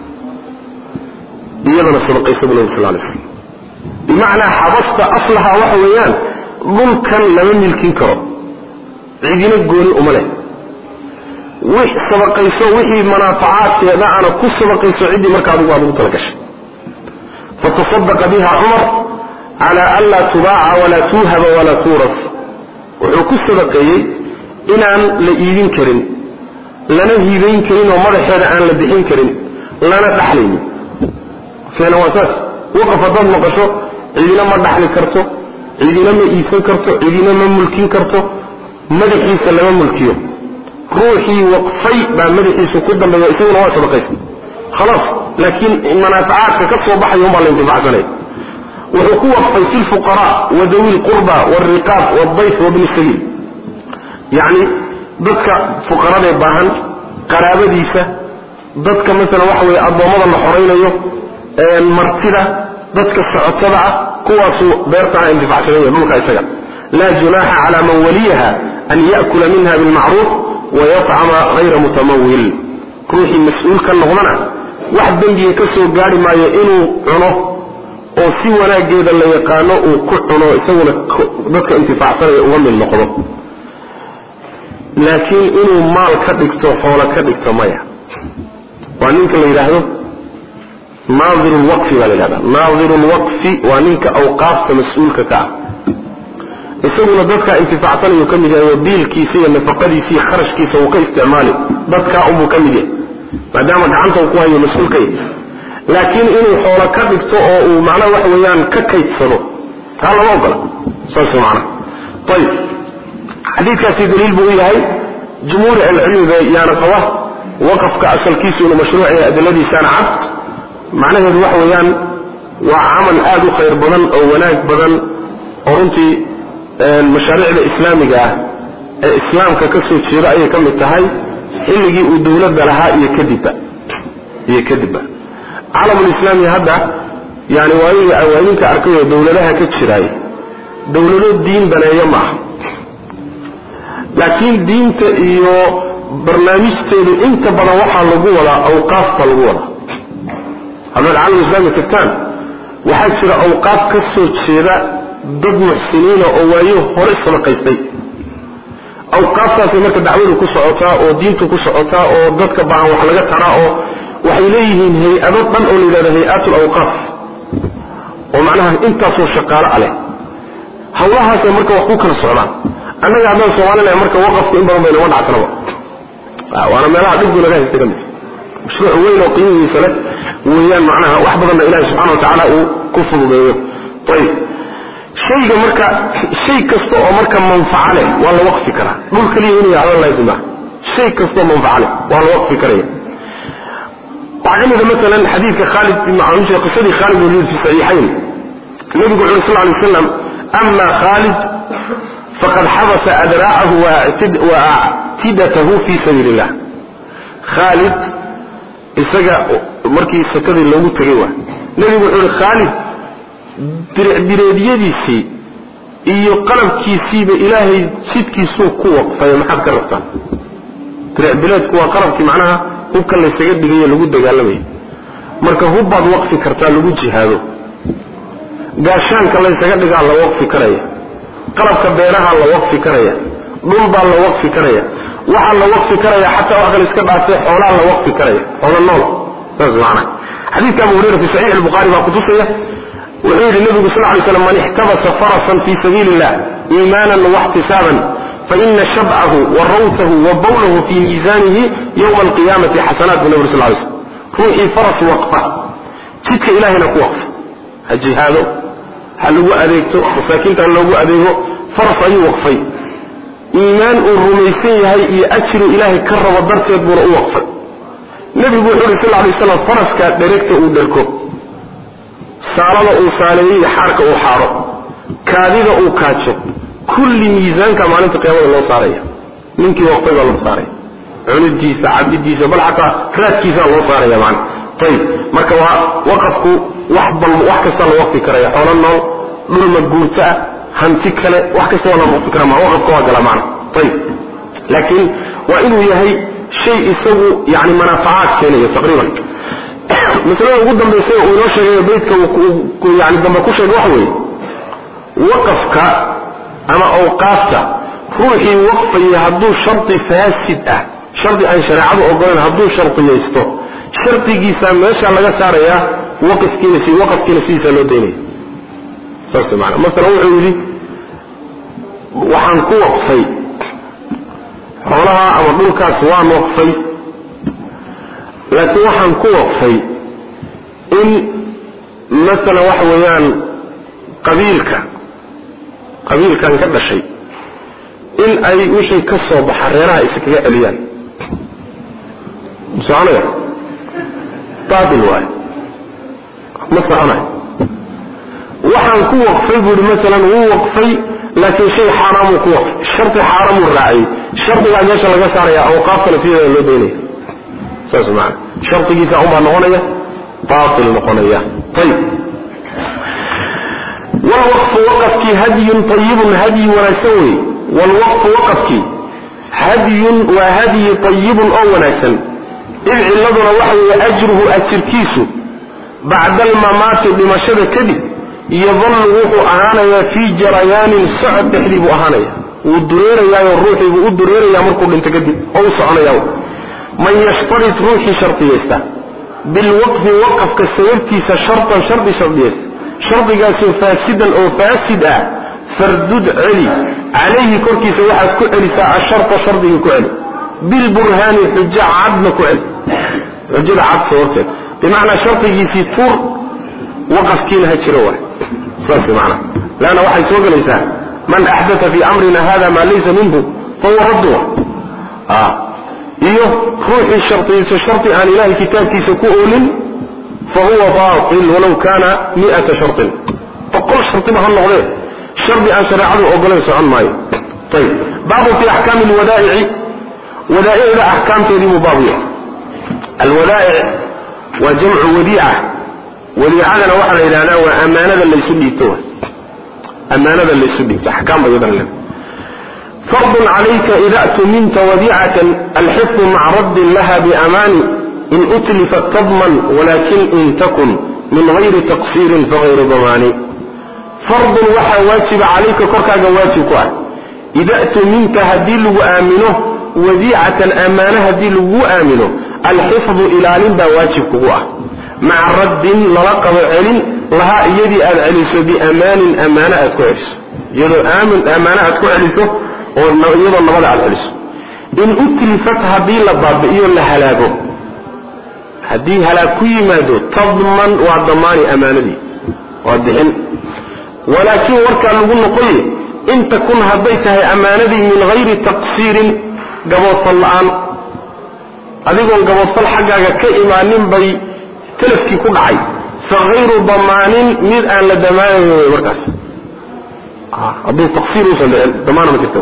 إيضا صدق عيسى بن صلى الله عليه وسلم بمعنى حبست أصلها وحويان ممكن لمن الكنكر عيدين القول أملي وح صدق عيسى وحي منافعات كذا أنا كل صدق عيسى عندي مركب وابو تلقش فتصدق بها عمر على ألا تباع ولا توهب ولا تورث وحكو صدق عيسى inaan la iidin karin lana hiibayn karin oo madaxeeda aan la bixin karin lana dhaxlin feena wasaas waqaf dad maqasho cidina ma dhaxli karto cidina ma iibsan karto cidina ma mulkin karto madaxiisa lama mulkiyo ruuxii waqfay baa madaxiisa ku dambeeyo isaguna waa sadaqaysan خلاص لكن المنافعات كسو بحي هم اللي انتفاعسنين wuxuu ku waqfay fil fuqara wa dawi alqurba warriqab wadayf wa ibn sabil يعني dadka fuqarada baahan qaraabadiisa dadka mesela waxa way adoomada la xoreynayo ee martida dadka socotada ah kuwaas beerta intifaacsanayo dhulka isaga la junaha ala man waliha an yaakula minha bil ma'ruf wa yat'ama ghayra mutamawil ruuxi mas'uul kan noqdana wax dambiye ka soo gaari maayo inuu cuno oo si wanaageeda la yaqaano uu ku cuno isaguna dadka intifaacsanayo uga mid noqdo laakiin inuu maal ka dhigto xoolo ka dhigto maya waa ninka la yiraahdo ناظر الوقف ولا لا ناظر الوقف وانك اوقاف مسؤولك كا يسوي dadka intifaacsan iyo kamid yahay biilkiisa iyo nafaqadiisa iyo kharashkiisa uu ka isticmaalo dadka uu kamid yahay maadaama gacanta uu ku hayo mas'uulkay laakiin inuu xoolo ka dhigto oo uu macna wax weeyaan ka kaydsado taa lama ogola saas macna طيب حديثكasi daliil buu yahay jumhuur al-ilm yaana qawa waqfka asalkiisu inuu mashruuc yahay adiladiisa cad macnaheedu wax weeyaan waa amal aad u khayr badan oo wanaag badan oo runtii mashaariicda islaamiga ah ee islaamka ka soo jeeda ay ka mid tahay xilligii uu dawladda lahaa iyo kadibba iyo kadibba caalamul islaami hadda yani waayii awaalinka arkayo dawladaha ka jiray dawlado diin baneeyo ma لكن دينت إيو برنامج تيدو انت بدا وحا لغو ولا أوقاف لغو ولا هذا العالم الإسلامي تكتان waxaa jira awqaaf ka soo jeeda dad muxsiniin oo waayo hore soo qaystay awqaaftaas marka dacwadu ku socotaa oo diintu ku socotaa oo dadka baan wax laga taraa oo waxay leeyihiin hay'ado dhan oo leedahay hay'atul awqaaf oo macnaha intaas oo shaqaale ale hawlahaas marka wax ku kala socdaan annaga hadaan Soomaaliya marka waqafku in badan bayna wada dhacsanaba waana meelaha dhib laga haystay مشروع وين وقيمه سنة ويان معناها واحد من الله سبحانه وتعالى كفر بيه طيب شيء مركا شيء كسته مركا منفعله ولا وقف فكرة قول كليه على الله يسمع شيء كسته منفعله ولا وقف فكرة وعندنا مثلا حديث خالد مع عنش قصدي خالد وليد في الصحيحين النبي صلى الله عليه وسلم أما خالد فقد حبس أدراعه واعتدته في سبيل الله خالد isaga markii sakadii loogu tagay waa nabigu wuxuu Khalid direediyadiisii iyo qalabkiisiiba ilaahay sidkiisu ku waqfay maxad ka rabtaan direedku waa qalabkii macnaha uu kale isaga dhigay lagu dagaalamay marka hubbaad waqfi kartaa lagu jihaado gaashaan kale isaga dhigaa la waqfi karaya qalabka beeraha la waqfi karaya dhul baa la waqfi karaya waxa la waqfi karaya hatta waxa la iska dhaafay xoolaha la waqfi karaya xoolo nool tasmaana hadith Abu Hurairah fi sahih al-Bukhari wa qudusiyah wa yiri nabi sallallahu alayhi wasallam man ihtabasa farasan fi sabilillah imanan wa ihtisaban fa inna shab'ahu wa rawtahu wa bawluhu fi mizanihi yawm al-qiyamati hasanat nabi sallallahu alayhi wasallam ruhi faras waqfa jidka ilaahina ku waqf hajihado halu adeegto masaakinta lagu adeego faras ay waqfay إيمان الرميسي هي أجر إلهي كرم الدرس يدبر أوقف نبي بوحور صلى الله عليه وسلم فرس كدركت أودركو سالة أوصالي حركة أوحارة كاذبة أوكاتشو كل ميزان كما أنت قيامة الله صارية منك وقفة الله صارية عند جيسة عبد الجيسة بل حتى ثلاث كيسة الله صارية معنا طيب مركوا وقفكو وحب وحكة صلى وقف كرية حول النار دول مجبورتها hanti kale wax kasta wala ma fikra ma waqafka waa gala macna tayib laakiin waa inuu yahay shay isagu yaani manaafacaad keenaya taqriiban مثلا ugu dambeysay oo inoo sheegay beedka uu yaani dambe ku sheegay wax weey waqafka ama awqaafta ruuxi waqfay haduu sharti faasid ah sharti ay shariicadu ogolaan haduu shartiyaysto shartigiisa meesha laga saaraya waqfkiisa si waqfkiisa loo deynay saas macna مثلا wuxuu yiri waxaan ku waqfay xoolaha ama dhulkaas waan waqfay laakiin waxaan ku waqfay in مثلا wax weeyaan qabiilka qabiilkan ka dhashay in ay wixii ka soo baxay reeraha iskaga celiyaan su'aalaha taadil waay mas'ala waxaan ku waqfay buu مثلا uu waqfay laakiin shay xaraam ku waqf sharti xaraam raaci shartiga meesha laga saaraya awqaafta sida loo deynay saas macna shartigiisa uma noqonaya baatil noqonaya tayib wal waqf waqfki hadiyun tayyibun hadi wanasawi wal waqf waqfki hadiyun wa hadi tayyibun aw wanasan illaduna waxa ajruhu ajirkiisu ba'da al-mamat bimashada kadi يظل وحو أهانيا في جريان سعد بحليب أهانيا ودريريا يروحي ودريريا مركو لنتقدم أو سعنيا من يشترط روحي شرطي يستا بالوقف وقف كسيرتي شرطا شرط شرط يستا شرط قاسو فاسدا أو فاسدا فردد علي عليه كركي سواحد كعلي ساعة شرط شرطه كعلي بالبرهان حجة عدن كعلي حجة عدن سورتين بمعنى شرطه يسيطور وقف كيلها تشروه صافي معنا لأن واحد سوق الإنسان من أحدث في أمرنا هذا ما ليس منه فهو رده آه إيه روحي الشرطي الشرطي عن إله كتاب كيسكوء فهو باطل ولو كان مئة شرط فقل شرطي ما هنه عليه شرطي عن شريعه أقليس عن ماي طيب باب في أحكام الودائع ودائع إلى أحكام تدي مباوية الودائع وجمع وديعة ولعلنا وحنا إلى أنا وأمانة اللي يسدي توه أمانة اللي يسدي أحكام أيضا لنا فرض عليك إذا أتمنت وديعة الحفظ مع رد لها بأمان إن أتلفت تضمن ولكن إن تكن من غير تقصير فغير ضمان. فرض وحا واجب عليك كركا واجب إذا أتمنت هدي لغو آمنه وديعة الأمانة هدي لغو آمنه الحفظ إلى لنبا واجب كواه مع رد للقب العلم لها يدي العلس بأمان أمانة أتكوعلس يدو آمن أمانة أتكوعلس ويدو النبض على العلس إن أتلفت هدي لباب إيو لهلاكو هدي هلاكوي مادو تضمن وضمان أمانة دي وضحن ولكن وركا نقول نقول إن تكون هديتها أمانة دي من غير تقصير قبوص الآن أذيقون قبوص الحقاقة كإيمان بي تلفكي كل عي فغير ضمان مذعا لدمان وركاس أبو تقصير وصل ضمان ما تكتب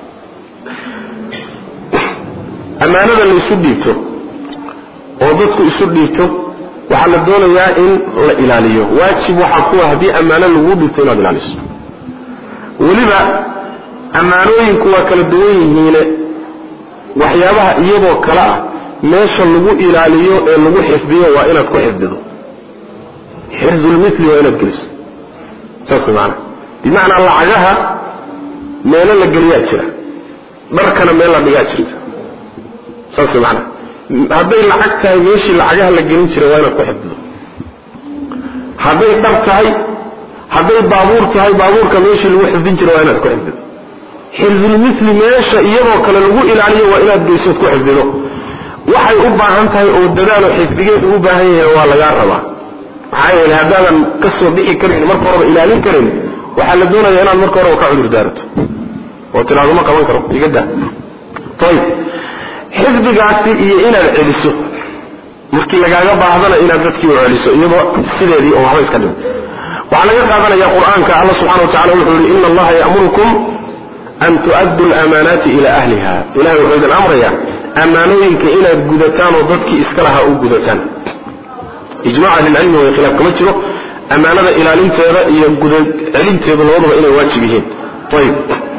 أمانة اللي يسديته وضدك يسديته وحال الدولة يا إن إلاليه واجب وحقوها هذه أمانة الوضع تناد العليس ولذا أمانوين كوا كالدوين هنا وحيابها إيضا كلا ماشا اللغو إلاليه اللغو حفظيه وإنا تكو حفظه حفظ المثل وإنا تجلس تصل معنا بمعنى الله عجاها ميلا لقليات شرع بركنا ميلا لقليات شرع تصل معنا هذا العجتها ماشي العجاها لقلين شرع وإنا تكو حفظه هذا الدرتهي هذا بابورتهي بابورك ماشي اللغو حفظين شرع وإنا تكو حفظه حفظ المثل ماشا إيضا كلا اللغو إلاليه وإنا تجلس تكو حفظه waxay u baahan tahay oo dadaal xifdigeed u baahan yahay waa laga rabaa waxay leedahay ka soo bixi karin marka hore ilaalin karin waxa la doonayaa inaad marka hore ka cudur daarto oo tiraado ma qaban karo igada toy xifdigaasi iyo inaad celiso markii lagaaga baahdana inaad dadkii u celiso iyadoo sideedii oo waxba iska dhigto waxa laga qaadanayaa quraanka Allah subhanahu wa ta'ala wuxuu yiri inna allaha ya'murukum an tu'addu al-amanati ila ahliha ilahi wuxuu amraya أمانوينك إلى الجدتان وضدك إسكالها أو جدتان إجماع للعلم وخلاف كما تشوف أمانة إلى علمت هي الجدت علمت بالوضع إلى واجبهن طيب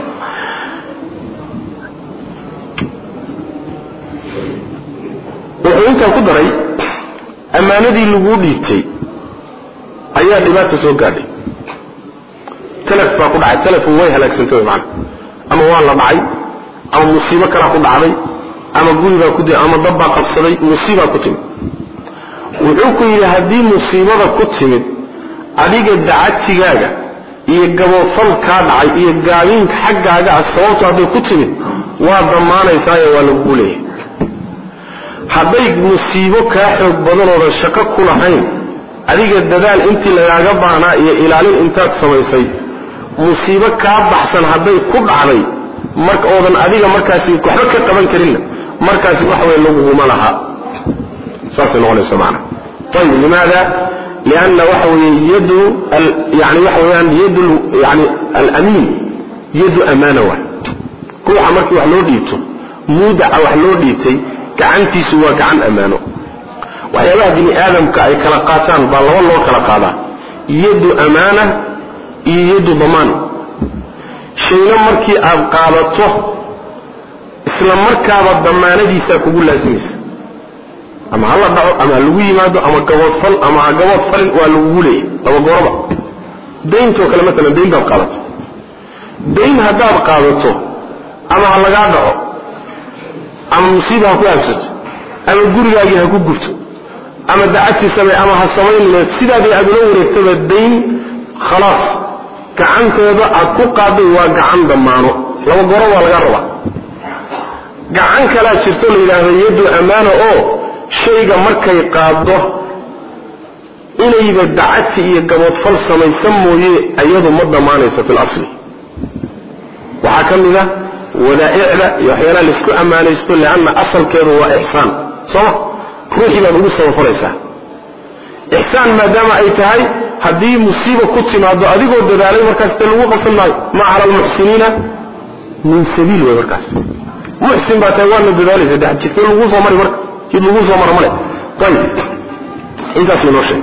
وإنك قدري أمانة دي لوجودتي أيها لبات سوقاتي تلف باقود على تلف وويها لك سنتوي معنا أما والله معي أو مصيبة كلا قد علي أما قولي باكودي أما ضبع قبصدي مصيبة كتمت وحوكو إلى هذه مصيبة كتمت عليك الدعات تجاجة إيه قبوصل كادعي إيه قاعدين حق عجاء الصوت هذه كتمت وضمانة يسايا ولقوليه حبيك مصيبة كاحب بدن ورشاكك كل حين عليك الدلال انت اللي يعجبنا إلى عليه انتاك سويسي مصيبة كاب أحسن حبيك كب علي مرك أوضن أديك مركاسي كحبك قبل كرينا مركز وحوى اللغة ملها صارت نقول سمعنا طيب لماذا لأن وحوى يد ال... يعني وحوى يد ال... يعني الأمين يد أمانة واحد كل عمرك وحلو ديته مودع وحلو ديتي كعنتي سوى كعن أمانه وحيالله بني آدم كأي كلاقاتان بالله والله كلاقاتا يد أمانة يد ضمان شيء مركي أبقالته isla markaaba damaanadiisa kugu laazimaysa ama hala dhaco ama lagu yimaado ama gabood fal ama gabood fal waa lagu leeyahay laba goorba deynto kale mesela deyn baad qaadato deyn hadaad qaadato ama ha laga dhaco ama musiiba ku haysato ama gurigaaga ha ku gubto ama dacati samay ama ha samayn sidaadii aad loo wareegtaba deyn خلاص gacanteeda aad ku qaaday waa gacan damaano laba goorba waa laga rabaa gacan kala jirto leeyahay yadu amaano oo shayga markay qaado inayba dacati iyo gabood fal samaysan mooye ayadu ma damaanayso fil asli waxa kamida wadaa'icda iyo waxyaalaha la isku amaanaysto laana asalkeedu waa ihsaan soo ruuxi baa ugu soo faraysa ihsaan maadaama ay tahay hadii musiibo ku timaado adigoo dadaalay markaas lagu qasanayo ma ala al-muhsiniina min sabiil wa markaas محسن باتوان بذلك ده جدك لغو سو مري marka jid lagu soo maro male طيب intaas ma nooshay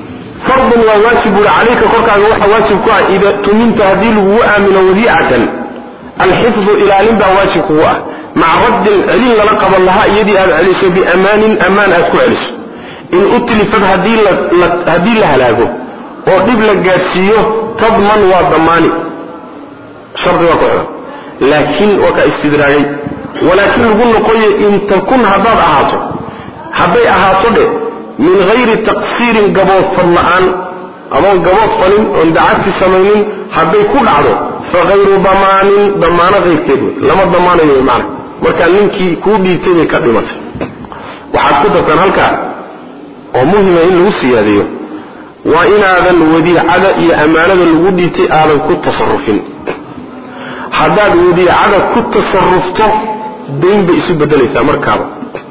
فرض وواجب عليك korkaaga waxa waajib ku ah ida tuminta hadii lagu aamino wadiicatan الحفظ إلى لنبا واجب هو مع رد علم لقب الله يدي أعلس بأمان أمان أسكو علس إن أتلفت هدي لها لاغو وقب لقاتسيه تضمن وضماني شرط وقعه لكن وكاستدراجي ولكن نقول نقول إن تكون هضاب أهاته هبي أهاته من غير تقصير قبوط فالمعان أما قبوط فلن عند عدت سمين هبي كل عدو فغير ضمان ضمان غير كده لما الضمان يوم معنا وكان لنكي كودي تبي كلمة وحد كده تنهلك ومهم إن الوصي هذه وإن هذا الودي عدد أمانة الودي تأعلى كل تصرفين حداد ودي عدد كل تصرفته دين بإسو بدلسة مركبة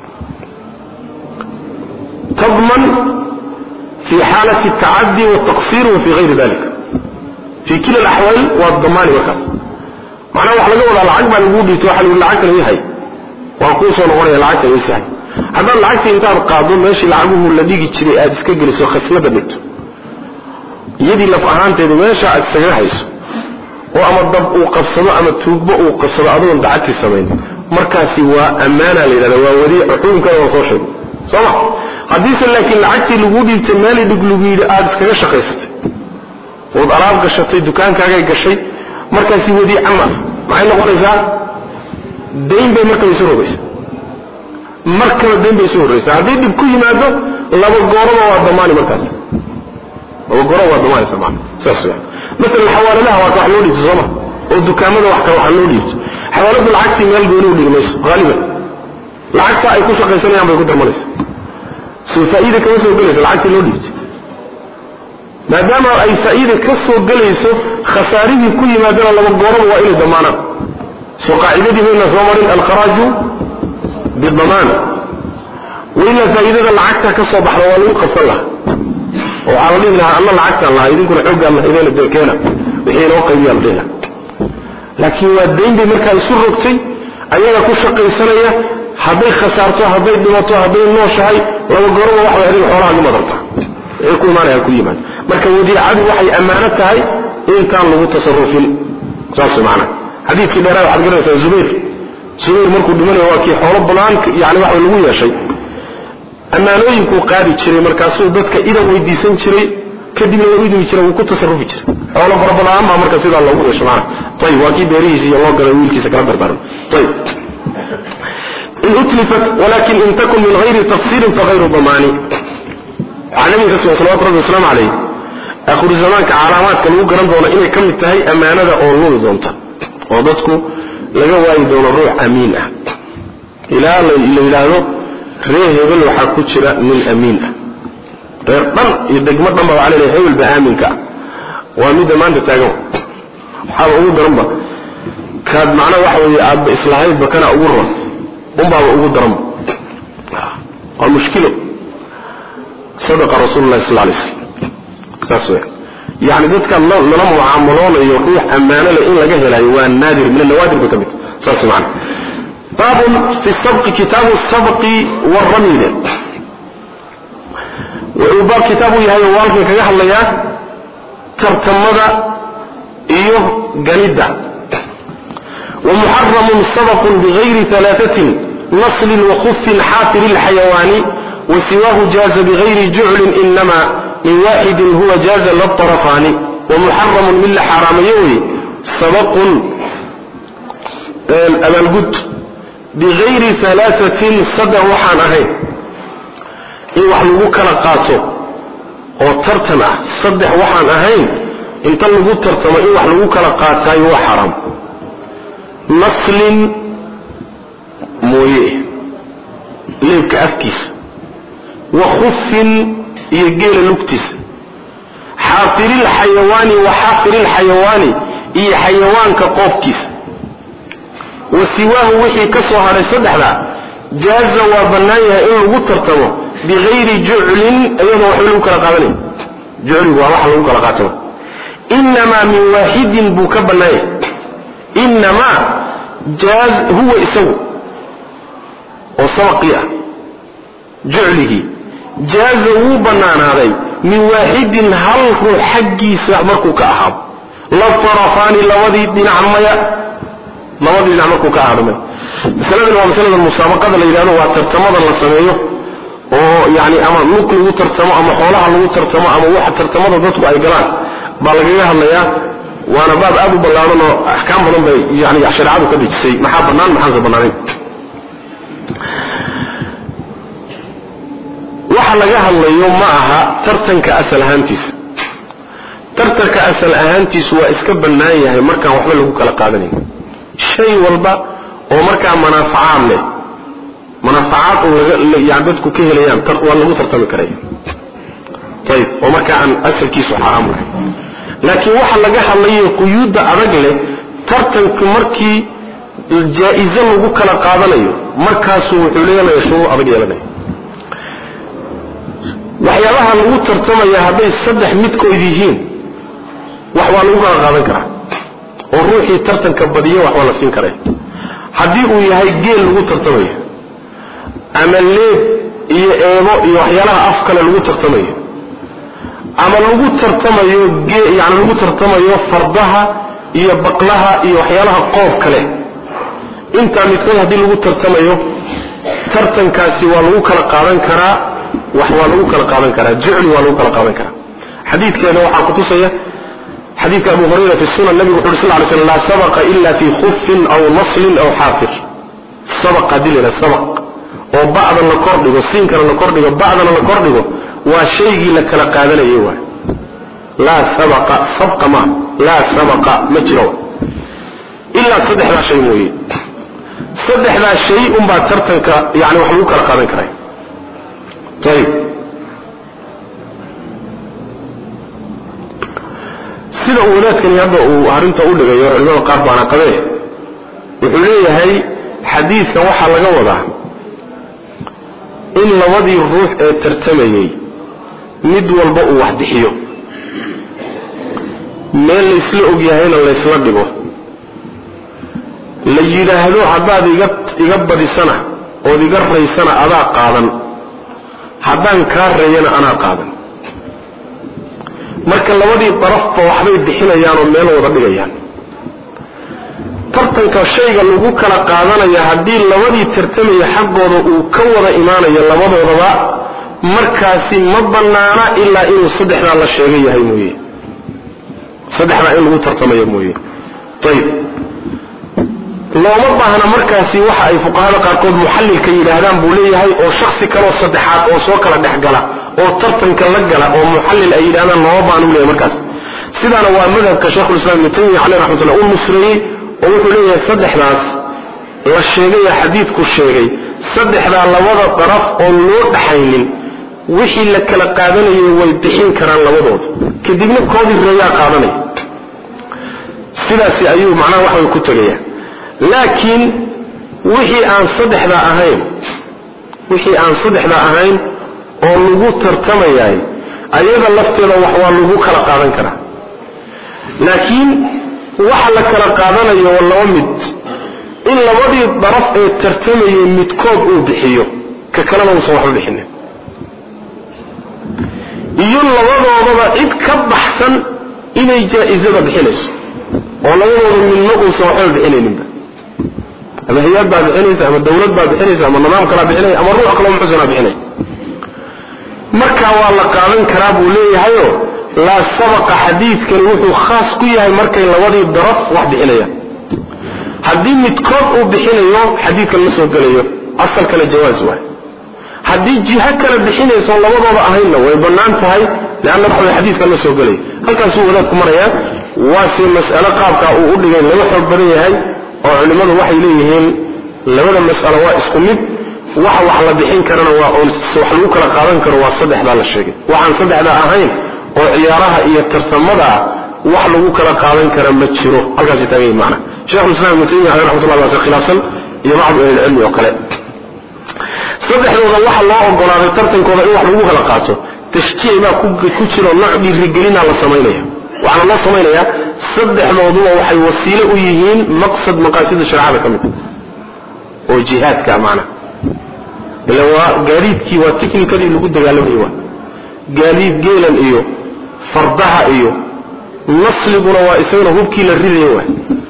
تضمن في حالة التعدي والتقصير وفي غير ذلك في كلا الأحوال والضمان وكذا معناه وحنا نقول العقبة الودي توحل والعقل هي هي وأقول صنعوني العقل هي هذا العقل انت القاضون ماشي العقبه الذي يجري أدسك جلس وخسنا بدت يدي لفقهان تدي ماشي أدسك حيث وأما الضب وقصده أما التوقبه وقصده أظن دعك السمين مركزي وأمانة لنا وودي عقوم كان وصوشي صح حديث لكن العقل الودي تمالي دقلوبي أدسك شخصت وضراب قشطي دكان كاجي قشي مركزي ودي عمر معين نقول إذا دين بي مركز يسوره بس مركز دين بي يسوره بس هذه دي بكل ماذا لابو القرى والضمان مركز لابو القرى والضمان سمعنا سأسوع مثل الحوالة لها وتحلولي في الظلم والدكامة وحكا وحلولي حوالة بالعكس ميال قولوا لي ميس غالبا العكس يكون شخص سنة يعمل يكون درماليس سوى فائدة كمسوا قليس العكس لولي ما دام أي فائدة كسوا قليس خساره كل ما دام لابو القرى وإلى ضمانا وقاعدة من النظام الخراج بالضمان وإلا فإذا العكس كصبح روالين قصلها وعرضينا الله العكس الله إذن كل حق الله إذن الدركينة بحين وقع يلدينا لكن والدين بمركز سرقتي أيها كل شقي سنية هذي خسارته هذي دمته هذي النوشهي لو قروا واحد هذه الحوار عن مدرته يكون معنا يكون يمان مركز ودي عدو وحي أمانتها إن كان له تصرف صاص معنا حديث كده راوي حد قرأ زبير زبير مركو دماني هو كي حورب بلانك يعني واحد الوية شيء أما لو يكون قادي تشري مركاسو بدك إذا ويديسن تشري كدبنا ويدو يشري وكنت تصرفي تشري حورب رب العام مع مركاسو الله ويش معنا طيب واكيد يريجي الله قال ويلكي سكرات بربارم طيب إن أتلفت ولكن إن تكن من غير تفسير فغير ضماني علمي رسول الله صلى الله عليه وسلم عليه أخر الزمان كعلامات كانوا قرن دونا إني كم التهي أمانة أولون دونتا وضدكو لقوا يدون الروح أمينة إلى اللي إلهه ريه يقول وحاكو شراء من أمينة ريقضان يدق مطلب على الهيول بآمنك وميد ما أنت تاقوا حاب أقول درمبا كاد معنا وحوي أب إصلاحي بكان أقوله أمبا أقول درمبا والمشكلة صدق رسول الله صلى الله عليه وسلم تسوي يعني ذلك الله لما معاملون يروح أمانة لإن لقاه الأيوان نادر من النوادر بكبت صلى الله عليه باب في السبق كتاب السبق والرميل وعبار كتابه يهي والك كيح الليات ترتمد إيه جنيدة ومحرم سبق بغير ثلاثة نصل وخف حافر الحيوان وسواه جاز بغير جعل إنما من واحد هو جاز للطرفان ومحرم من حرام يوي سبق أبا الجد بغير ثلاثة صدى وحان أهين إن وحلقوك لقاته وترتمع صدح وحان أهين إن تلقوك ترتمع إن وحلقوك لقاته هو حرام نصل مويه ليك أفكس وخف يجيل لكتس حافر الحيوان وحافر الحيوان إي حيوان كقوفكس وسواه وحي كسوها لسدح لا جاز وبنايها إنه قطرتمه بغير جعل أيضا وحلوك لقابلين جعل وحلوك لقاتمه إنما من واحد بوك بنايه إنما جاز هو إسوه وصوقيا جعله جازه بنان هذي من واحد هل حقي سأمركو كأحب لا الطرفان لوذي بن عمية labadii dhinac markuu ka aadamay masaladani waa masalada musaabaqada la yidhahdo waa tartamada la sameeyo oo yani ama lug lagu tartamo ama xoolaha lagu tartamo ama waxa tartamada dadku ay galaan baa lagaga hadlayaa waana baab aad u ballaaran oo axkaam badan bay yani shareecadu ka dejisay maxaa bannaan maxaanse bannaanayn waxa laga hadlayo ma aha tartanka asal ahaantiisa tartanka asal ahaantiisu waa iska bannaan yahay markaan waxba lagu kala qaadanayn shay walba oo markaa manaafacaad leh manaafacaad oo laga yani dadku ka helayaan waa lagu tartami karaya ayib oo markaa aan asalkiisu xaraam lahay laakiin waxa laga hadlayo quyuudda adag leh tartanku markii jaa-izo lagu kala qaadanayo markaasuu wuxuu leeyahay shuruud adag yeelanaya waxyaabaha lagu tartamaya hadday saddex midkood yihiin wax waa lagu kala qaadan karaa oo ruuxii tartanka badiyo wax waa la siin karaa haddii uu yahay geel lagu tartamayo ama leeb iyo eebo iyo waxyaalaha af kale lagu tartamayo ama lagu tartamayo geel yani lagu tartamayo fardaha iyo baqlaha iyo waxyaalaha qoof kale inta midkood haddii lagu tartamayo tartankaasi waa lagu kala qaadan karaa wax waa lagu kala qaadan karaa jicli waa lagu kala qaadan karaa xadiidkeena waxaa kutusaya xadiidka abu hurayra fi sunan nabigu wuxuu sal ly slam laa sabaqa ila fi khufin aw naslin aw xaafir sabaqa dilila sabaq oo bacda la kordhigo siinkana la kordhigo bacdana la kordhigo waa shaygii la kala qaadanayay waay laa sabaqa sabqa ma laa sabaqa ma jiro ilaa saddexdaa shay mooye saddexdaa shay unbaa tartanka yani wax lagu kala qaadan karay ayib sida uu wadaadkani hadda uu arrinta u dhigayo culimada qaar baana qabee wuxuu leeyahay xadiidkan waxaa laga wadaa in labadii ruux ee tartamayey mid walba uu wax bixiyo meel laysla ogyahayna laysla dhigo la yidhaahdo haddaad iga iga badisana ood iga raysana adaa qaadan haddaan kaa reeyana anaa qaadan marka labadii darafba waxbay bixinayaan oo meel wada dhigayaan tartanka shayga lagu kala qaadanaya haddii labadii tartamaya xaggooda uu ka wada imaanayo labadoodaba markaasi ma bannaana ilaa inuu saddexdaa la sheega yahay mooye saddexdaa in lagu tartamayo mooye ayib looma baahna markaasi waxa ay fuqahada qaarkood muxallilka yidhaahdaan buu leeyahay oo shaksi kaloo saddexaad oo soo kala dhex gala oo tartanka la gala oo muxallil ay yidhahdaan looma baahna u leeyahay markaas sidaana waa madhabka sheikhulislam ibnu taymiya caleyh raxmatullah uu nusreeyey oo wuxuu leeyahay saddexdaas la sheegay ee xadiidku sheegay saddexdaa labada daraf oon loo dhaxaynin wixii la kala qaadanayay way bixin karaan labadooda kadibna koodii reeyaa qaadanaya sidaasi ayuu macnaha waxbay ku tegaya laakiin wixii aan saddexdaa ahayn wixii aan saddexdaa ahayn oo lagu tartamayaay ayada lafteeda wax waa lagu kala qaadan karaa laakiin waxa la kala qaadanayo waa laba mid in labadii daraf ee tartamayay midkood uu bixiyo ka kalena uusan waxba bixinin iyo labadoodaba cid ka baxsan inay jaa-izada bixinayso oo labadooda midna uusan waxba bixinayninba ama hay-ad baa bixinaysa ama dawlad baa bixinaysa ama nidaam kalaa bixinaya ama ruux kaloo muxsanaa bixinaya markaa waa la qaadan karaa buu leeyahayo laa sabaqa xadiidkani wuxuu khaas ku yahay markay labadii daraf wax bixinayaan haddii midkood uu bixinayo xadiidkan ma soo gelayo asalkana jawaaz waay haddii jiho kale bixinayso labadooda ahaynna way bannaan tahay leanna waxa way xadiidkan ma soo gelayo halkaasuu wadaadku marayaa waase mas'alo qaabkaa uu u dhigay laga xoog badan yahay oo culimmadu waxay leeyihiin labada mas'alo waa isku mid waxa wax la bixin karana waa oon wax lagu kala qaadan karo waa saddexdaa la sheegay waxaan saddexdaa ahayn oo ciyaaraha iyo tartamada wax lagu kala qaadan kara ma jiro halkaasi taagay macna sheekhulislam ibnu taymiya caleyh raxmatullah waa khilaafsan iyo bacdu ahli cilmi oo kale saddexdooda waxa loo ogolaaday tartankooda in wax lagu kala qaato tashjiic baa ku jiro nooc dhiirigelina la samaynaya waxaana loo samaynayaa saddexdooduba waxay wasiilo u yihiin maqsad maqaasida shareecada ka mid oo jihaadka macna ila waa gaadiidkii waa tiknikadii lagu dagaalamayay waa gaadiid geelan iyo fardaha iyo nasliguna waa isaguna hubkii la ridayo waay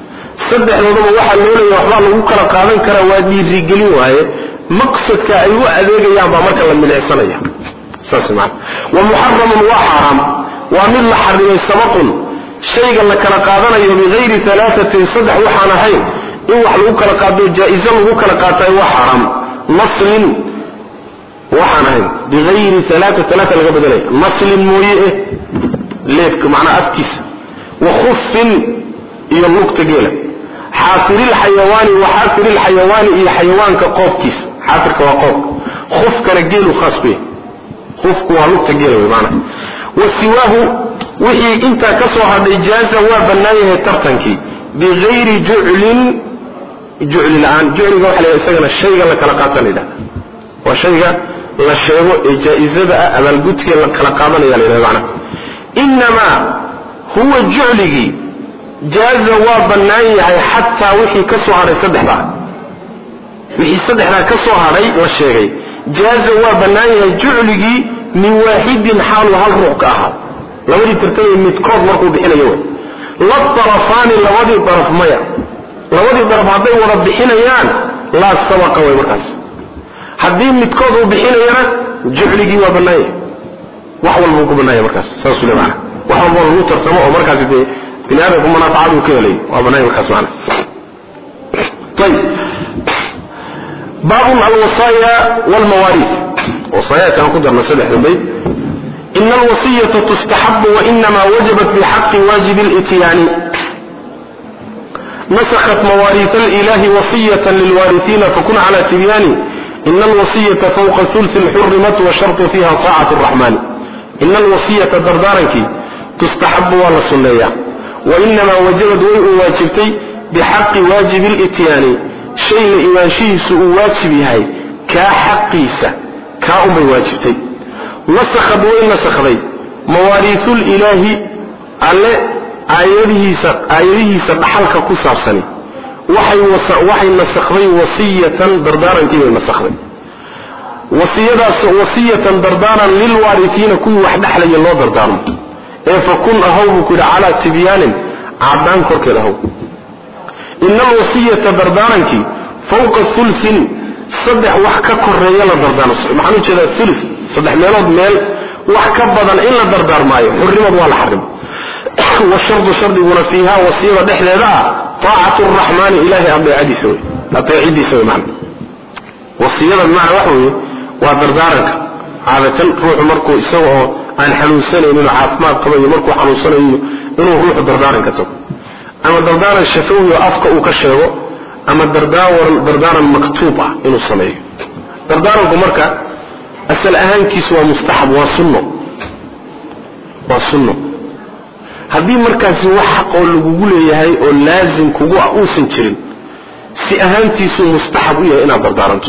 saddexdoodaba waxaa loo leeyahay waxbaa lagu kala qaadan karaa waa dhiirigelin waaye maqsadka ay u adeegayaan baa marka la milicsanaya saas macna wa muharramun wa haram wa min la harimay sabaqun shayga la kala qaadanayo bigayri thalathatin saddex waxaan ahayn in wax lagu kala qaado jaa'izo lagu kala qaatay waa haram naslin waxaan ahayn bigayri thalatha thalatha laga badalay naslin mooye leebka macna afkiisa wa khuffin iyo lugta geela xaafiril xayawaani wa xaafiril xayawaani iyo xayawaanka qoobkiisa xaafirka waa qoob khufkana geelu khaas bih khufku waa lugta geela wey macna wasiwaahu wixii intaa ka soo hadhay jaaza waa bannaayahay tartankii bigayri juclin jucli la-aan jucliga waxa la isagana shayga la kala qaatanayda waa shayga la sheego ee jaa-izada ah abaalgudkee la kala qaadanaya la yidhahda macna inamaa huwa jucligii jaaza waa bannaan yahay xataa wixii ka soo hadhay saddexdaa wixii saddexdaa ka soo hadhay la sheegay jaaza waa bannaan yahay jucligii min waaxidin xaalu hal ruux ka ahaa labadii tartamay midkood markuu bixinayo wey la darafaani labadii daraf maya labadii daraf hadday wada bixinayaan laa sabaqa way markaas haddii midkood uu bixinayana jucligii waa bannaan yahay wax walbuu ku bannaan yahay markaas saasuu le macana wax walba lagu tartamo oo markaasi dee bini aadamku manaaficadu ka helay waa bannaan yahay markaas macana ayib baabun alwasaaya walmawaariis وصاياك أن قدر نسبح البيت إن الوصية تستحب وإنما وجبت بحق واجب الإتيان نسخت مواريث الإله وصية للوارثين فكن على تبيان إن الوصية فوق ثلث حرمت وشرط فيها طاعة الرحمن إن الوصية دردارك تستحب ولا سنية وإنما وجبت واجبتي بحق واجب الإتيان شيء إيوانشيه سوء واجبهاي كحقيسة كاؤم بواجبتي نسخت وين نسخت مواريث الإله على آياته سبحلك كسابسني وحي, وحي نسخت وصية دردارا كيف نسخت وصية وصية دردارا للوارثين كل واحد حلي الله دردارا إيه فكن أهوه كده على تبيان عبدان كرك له إن الوصية دردارا كي فوق الثلث صدح وحكا كرية لدردان محنو جدا الثلث صدح ميلود ميل وحكا بدن إلا دردار مايو حرمت ولا حرم والشرط شرط يقول فيها وصية دحل لا طاعة الرحمن إلهي أبي عدي سوي أبي عدي سوي معنا وصية المعنى وحوي ودردارك هذا روح مركو يسوه عن حلوساني إنه عاطمات قبل مركو حلوساني إنه روح دردارك كتب أما دردار الشفوي أفقه وكشفه أما الدردار دردار المكتوبة إنه الصمية دردار المركة أسأل أهان كيس ومستحب وصنه وصنه هذه مركز وحق واللي يهي ولازم كوجو أوسن ترين سي أهان كيس ومستحب ويا إنا دردار أنتو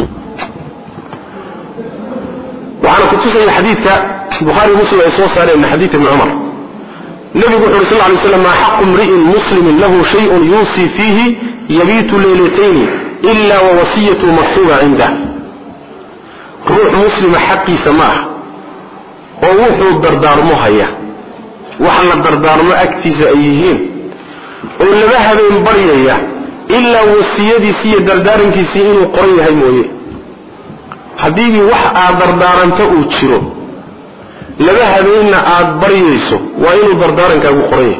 وأنا كنت سأل حديث بخاري مسلم يسوع صار من حديث ابن عمر النبي صلى الله عليه وسلم ما حق امرئ مسلم له شيء يوصي فيه يبيت ليلتين إلا ووصيته مكتوبة عنده روح مسلم حقي سماه وروح الدردار مهيا وحنا الدردار ما أكتز أيهين ولا بها من بريا إلا وصيتي سي دردار كيسين وقرية هاي مويه حبيبي وحا دردار انت اوتشرو لبها بإن آد بريسو وإنه دردارن كابو قرية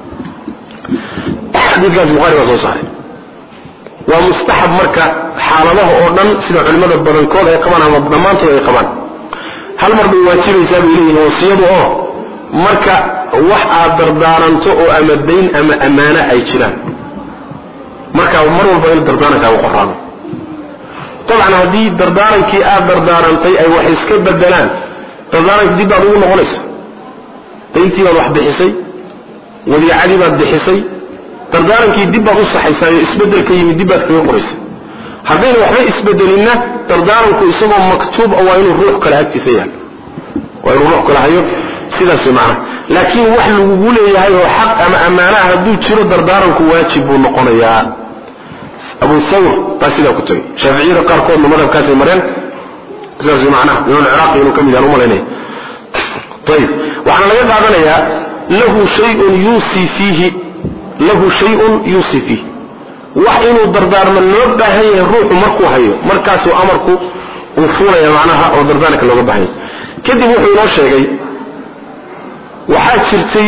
حديث لازم غير وصول صحيح ومستحب مركة حالله أوردن سيدة علماء البرنكول يقبان هم الضمانته يقبان هل مرد يواتيب يساب إليه وصيده أوه مركة وحا دردارنتو أو أما الدين أما أمانة أي شلان مركة ومروا بين دردارن كابو قرانه طبعا هذه دردارن كي آد دردارنتي أي وحي اسكب الدلان دردارنك دي بعض يقول نغلس انتي والواحد بحسي ودي عادي بعد بحسي دردارنك دي بعض الصحيسي اسبدل كيمي دي بعد كيمي قريسي هذين وحي اسبدل إنه دردارنك اسمه مكتوب أو إنه الروح كالهات كسيها وإنه الروح كالهات سيدا سمعنا لكن وحل يقول هاي حق أما أمانا هدو تشيرو دردارنك واجب ونقنيا أبو الثور تاسيدا كتبي شافعي رقار كون مدى بكاسي مرين زي معناه من العراق يقولوا كم يجعلوا ملينيه طيب وحنا لقد عدنا له شيء يوصي فيه له شيء يوصي فيه وحينو دردار من نوبة هي الروح مركو هيو مركاسو أمركو وفولا معناها أو دردانك اللوبة هي كده وحي نوشة جاي وحاج شرتي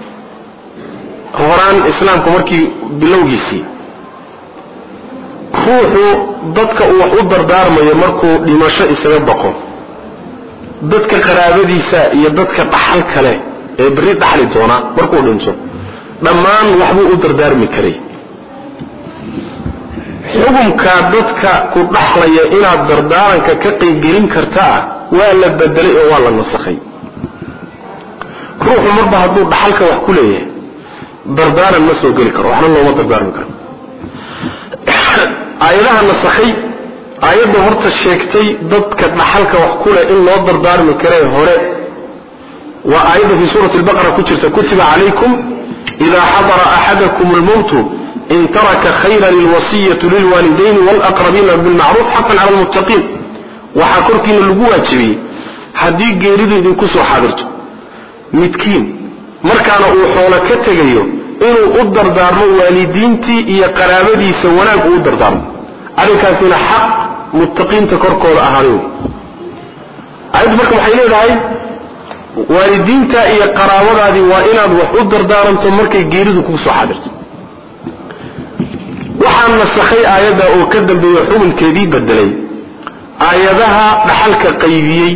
هوران إسلامكم مركي بلوجيسي روحو ضدك وحو دردار ما يمركو لمشاء سيبقو ضدك قرابديسا يضدك بحال كله بريد بحال دونا مركو دنسو دمان وحبو دردار مكري xukunka dadka ku dhaxlaya inaad dardaaranka ka qayb gelin kartaa waa la bedelay oo waa la nasakhay ruuxu marba hadduu dhaxalka wax ku leeyahay dardaaran ma soo geli karo waxna looma dardaaran karo aayadaha nasakhay aayadda horta sheegtay dadka dhaxalka wax ku leh in loo dardaarmi karay hore waa aayadda fi suurati al-baqara ku jirta kutiba alaykum idha hadara ahadakum al-maut إن ترك خيرا الوصية للوالدين والأقربين بالمعروف حقا على المتقين وحاكركين اللقوة تبي حديق جيريد إذن كسو حاضرته متكين مركانا أوحونا كتغيو إنو أدر دارمو والدينتي إيا قرابدي سواناك أدر دارمو أريكا فينا حق متقين تكركو لأهاليهم عيد بكم حيلين هاي والدينتا إيا قرابدي وإنا أدر دارمتو مركا جيريد كسو حاضرته waxaan nasakhay aayada oo ka dambeeyay xukunkeedii bedelay aayadaha dhaxalka qaybiyay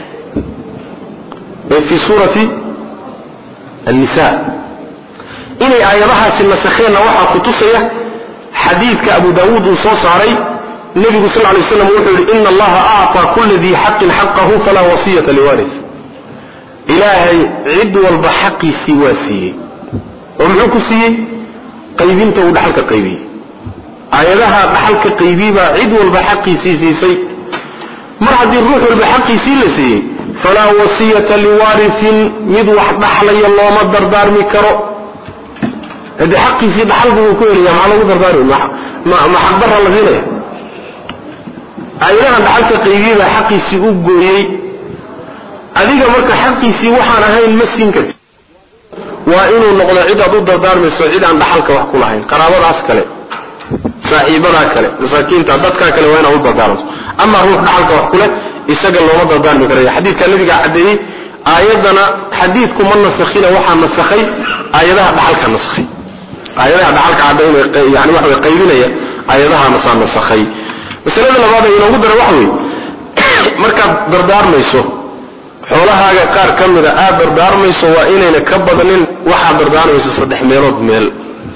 ee fi suurati an-nisaa inay aayadahaasi nasakhayna waxa ku tusaya xadiidka Abu Daawud uu soo saaray nabigu sallallahu alayhi wasallam wuxuu yiri inna Allaha a'ta kulli dhi haqqin haqqahu fala wasiyata liwarith ilaahay cid walba xaqiisi waasiyay oo muxuu ku siiyay qaybinta uu dhaxalka qaybiyay aayadaha dhaxalka qaybiba cid walba xaqiisii siisay mar hadii ruux walba xaqiisii la siiyay fala wasiyata liwarithin mid wax dhaxlaya looma dardaarmi karo hadi xaqiisii dhaxalku ku yeelaya ma lagu dardaarmi ma ma xaqdar la siinay aayadaha dhaxalka qaybiba xaqiisii u gooyay adiga marka xaqiisii waxaan ahayn ma siin karto waa inuu noqdo cid aad u dardaarmayso cid aan dhaxalka wax ku lahayn qaraabadaas kale saaxiibada kale masaakiinta dadka kale waa inuu dardaaranto ama ruux dhaxalka wax kule isaga looma dardaarmi karayo xadiidka nabiga cadeeyay aayadana xadiidku ma nasakhina waxa nasakhay aayadaha dhaxalka nasakhay aayadaha dhaxalka cadeeyay yani waxa way qaybinaya aayadaha nasaan nasakhay masalada labaad ee inuu daro wax weey marka dardaarmayso xoolahaaga qaar kamida aad dardaarmayso waa inayna ka badanin waxa dardaarmayso saddex meelood meel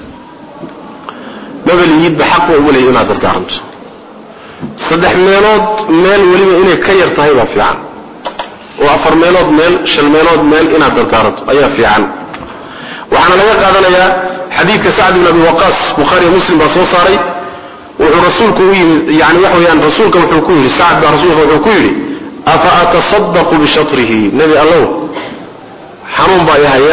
بدل يد بحق ولا ينا دردارنت صدح ميلود ميل ولي إني كير طيبة في عن وأفر ميلود ميل شل ميلود ميل إنا دردارنت أيها في عن وعنا لقى هذا يا حديث سعد بن أبي وقاص بخاري مسلم رسول صاري ورسولك يعني وحوي عن رسولك وحكوه سعد بن رسولك وحكوه أفأتصدق بشطره نبي الله حرم بايها يا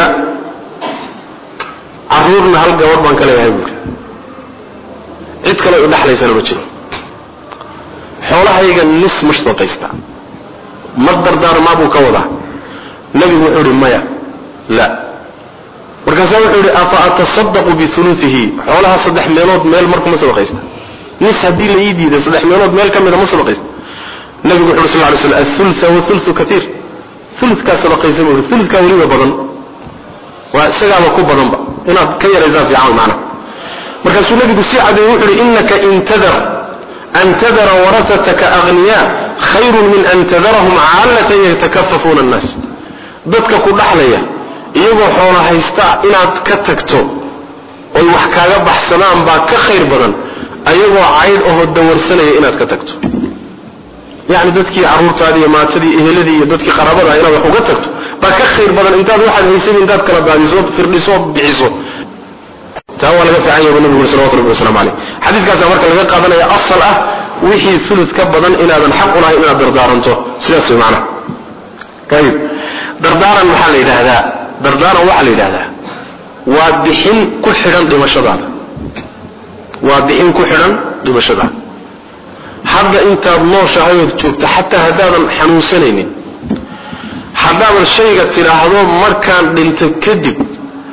عرورنا هل جواب بان كلا يهيبك cid kale u dhaxlaysana ma jiro xoolahayga nis mushtaaqaysta ma dardaar ma buu ka wada nabigu wuxuu yiri maya la markaas wuxuu yiri afa atasaddaqu bi thuluthihi xoolaha saddex meelood meel markuu ma sabaqaysta nis hadii la yidiido saddex meelood meel kamid ma sabaqaysta nabigu wuxuu sallallahu alayhi wasallam athulth wa thulth kathir thuluth ka sabaqaysa ma thuluth ka waliba badan waa isaga ku badan ba inaad ka yaraysaa fiican macna مركز النبي سعد يقول إنك إن تذر أن تذر ورثتك أغنياء خير من أن تذرهم عالة يتكففون الناس ضدك كل حلية يبقى حولها يستع إلى تكتكتو والوحكا يبح سلام باك خير بدن أيبقى عيد أهو الدور سنة إلى تكتكتو يعني ضدك عرورت هذه ما تدي إهلدي ضدك قرابتها إلى وحكتكتو باك خير بدن انت واحد يسيب انت كلابا يزود في الرسوب بعيسو تاوى لغا في عيه والنبي صلى الله عليه وسلم عليه حديث كاسا مركا لغا قادنا يا أصل أه وحي ثلث كبضا إلى من حق الله إلى دردارنتو سلاسي معنا طيب دردارا محل إلى هذا دردارا وحل إلى هذا وادحين كحرا دمشقان وادحين كحرا دمشقان حتى انت الله شهيد جوبت حتى هذا حنوسنين حتى الشيء تلاحظوه مركان بنت كذب با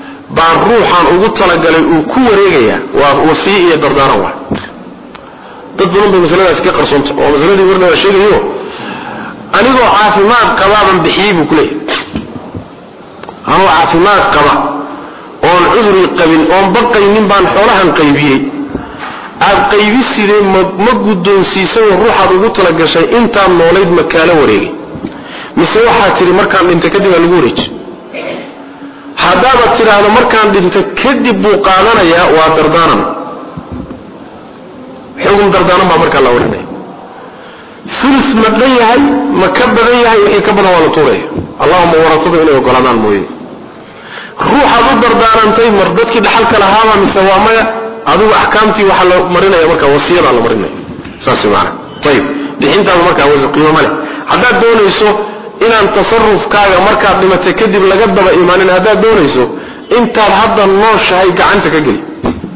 baan ruuxan ugu talagalay uu ku wareegaya waa wasiyo iyo dardaaran waa dad badan bay masaladaas ka qarsoonta oo masaladii warna la sheegayo anigoo caafimaad qabaaban bixiyay buu ku leeyahay anoo caafimaad qaba oon cuduri qabin oon baqaynin baan xoolahan qaybiyey aad qaybisidee ma guddoonsiisay ruuxaad ugu talagashay intaan noolayd ma kaala wareegay mise waxaad tiri markaan dhinta kadib aan lagu wareeji haddaad tiraahdo markaan dhinta kadib buu qaadanayaa waa dardaaran xukun dardaaran baa markaa la warinaya sulus ma dhan yahay ma ka badan yahay wixii ka badan waa la tuuraya allahuma warasada inay ogolaadaan mooye ruuxaad u dardaarantay mar dadkii dhaxalka lahaaba mise waa maya adigu axkaamtii waxaa la marinaya markaa wasiyadaa la marinaya saas macana ayib bixintaadu markaa wasi qiimo ma leh haddaad doonayso inaan tasarufkaaga markaad dhimatay kadib laga daba imaanin haddaad doonayso intaad hadda nooshahay gacanta ka geli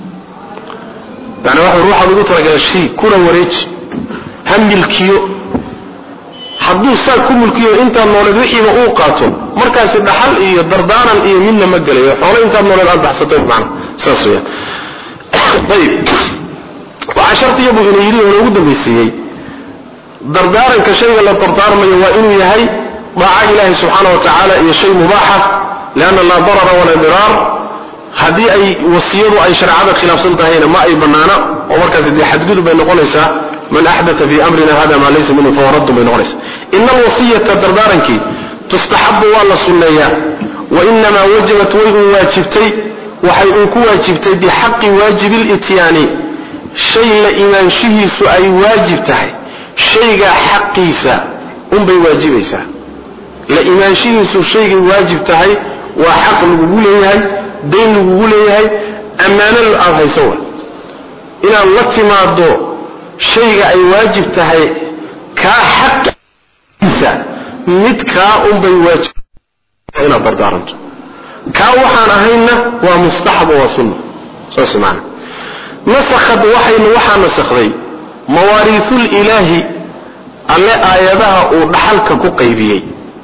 yani waxa ruuxaad ugu talagalay shay kuna wareeji ha milkiyo hadduu saa ku mulkiyo intaad nooleed wixiiba uu qaato markaasi dhaxal iyo dardaaran iyo midna ma gelayo xoolo intaad nooleed aad baxsatay macna saas weeyaan ayib waxaa shardiya buu ina yidhi oo loogu dambaysiiyey dardaaranka shayga la dardaarmayo waa inuu yahay daaca ilaahi subxaana wa tacaala iyo shay mubaaxa lianna laa darara walaa diraar haddii ay wasiyadu ay shareecada khilaafsan tahayna ma ay banaana oo markaasi dee xadgudub bay noqonaysaa man axdata fii amrina hada maa laysa minhu fahuwa raddun bay noqonaysaa ina alwasiyata dardaarankii tustaxabu waa la sunneeyaa wainamaa wajabat way uu waajibtay waxay uu ku waajibtay bixaqi waajibi lityaani shay la imaanshihiisu ay waajib tahay shaygaa xaqiisa unbay waajibaysaa la imaanshihiisu shaygay waajib tahay waa xaq lagugu leeyahay dayn lagugu leeyahay ammaano aad hayso wa inaad la timaado shayga ay waajib tahay kaa xaqiisa mid kaa unbay waajib inaad dardaaranto kaa waxaan ahaynna waa mustaxab oo waa sunna saas macna nasakhad waxaynu waxaa nasakhday mawaariithul ilaahi alle aayadaha uu dhaxalka ku qaybiyey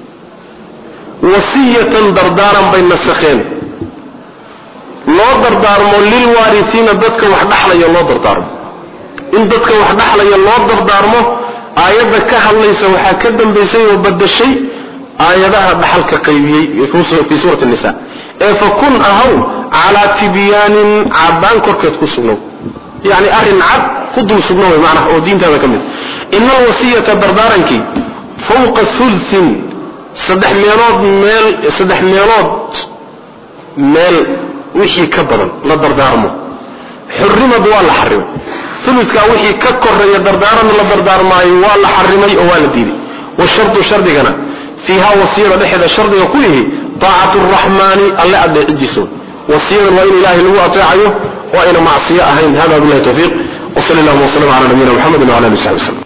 wasiyatan dardaaran bay nasakheen loo dardaarmo lilwaarisiina dadka wax dhaxlaya loo dardaarmo in dadka wax dhaxlaya loo dardaarmo aayadda ka hadlaysa waxaa ka dambaysay oo badashay aayadaha dhaxalka qaybiyey fii suurati nisa ee fakun ahaw calaa tibyaanin caddaan korkeed ku sugnow yani arrin cad ku dul sugnow macnaha oo diintaada ka mid ina alwasiyata dardaarankii fawqa hulsin saddex meelood meel saddex meelood meel wixii ka badan la dardaarmo xurrimad waa la xarimay huluskaa wixii ka koreeya dardaaran la dardaarmaayo waa la xarimay oo waa la diiday washardu shardigana fiiha wasiyada dhexeeda shardiga ku yihi taacatu raxmaani alle adeecidiisa wasiyadan waa in ilaahay lagu ateecayo waa ayna macsiyo ahayn hada billahi tawfiiq wasali allahuma wasalam cala nabiyina muxamedin wala alihi wasaxbi wasallam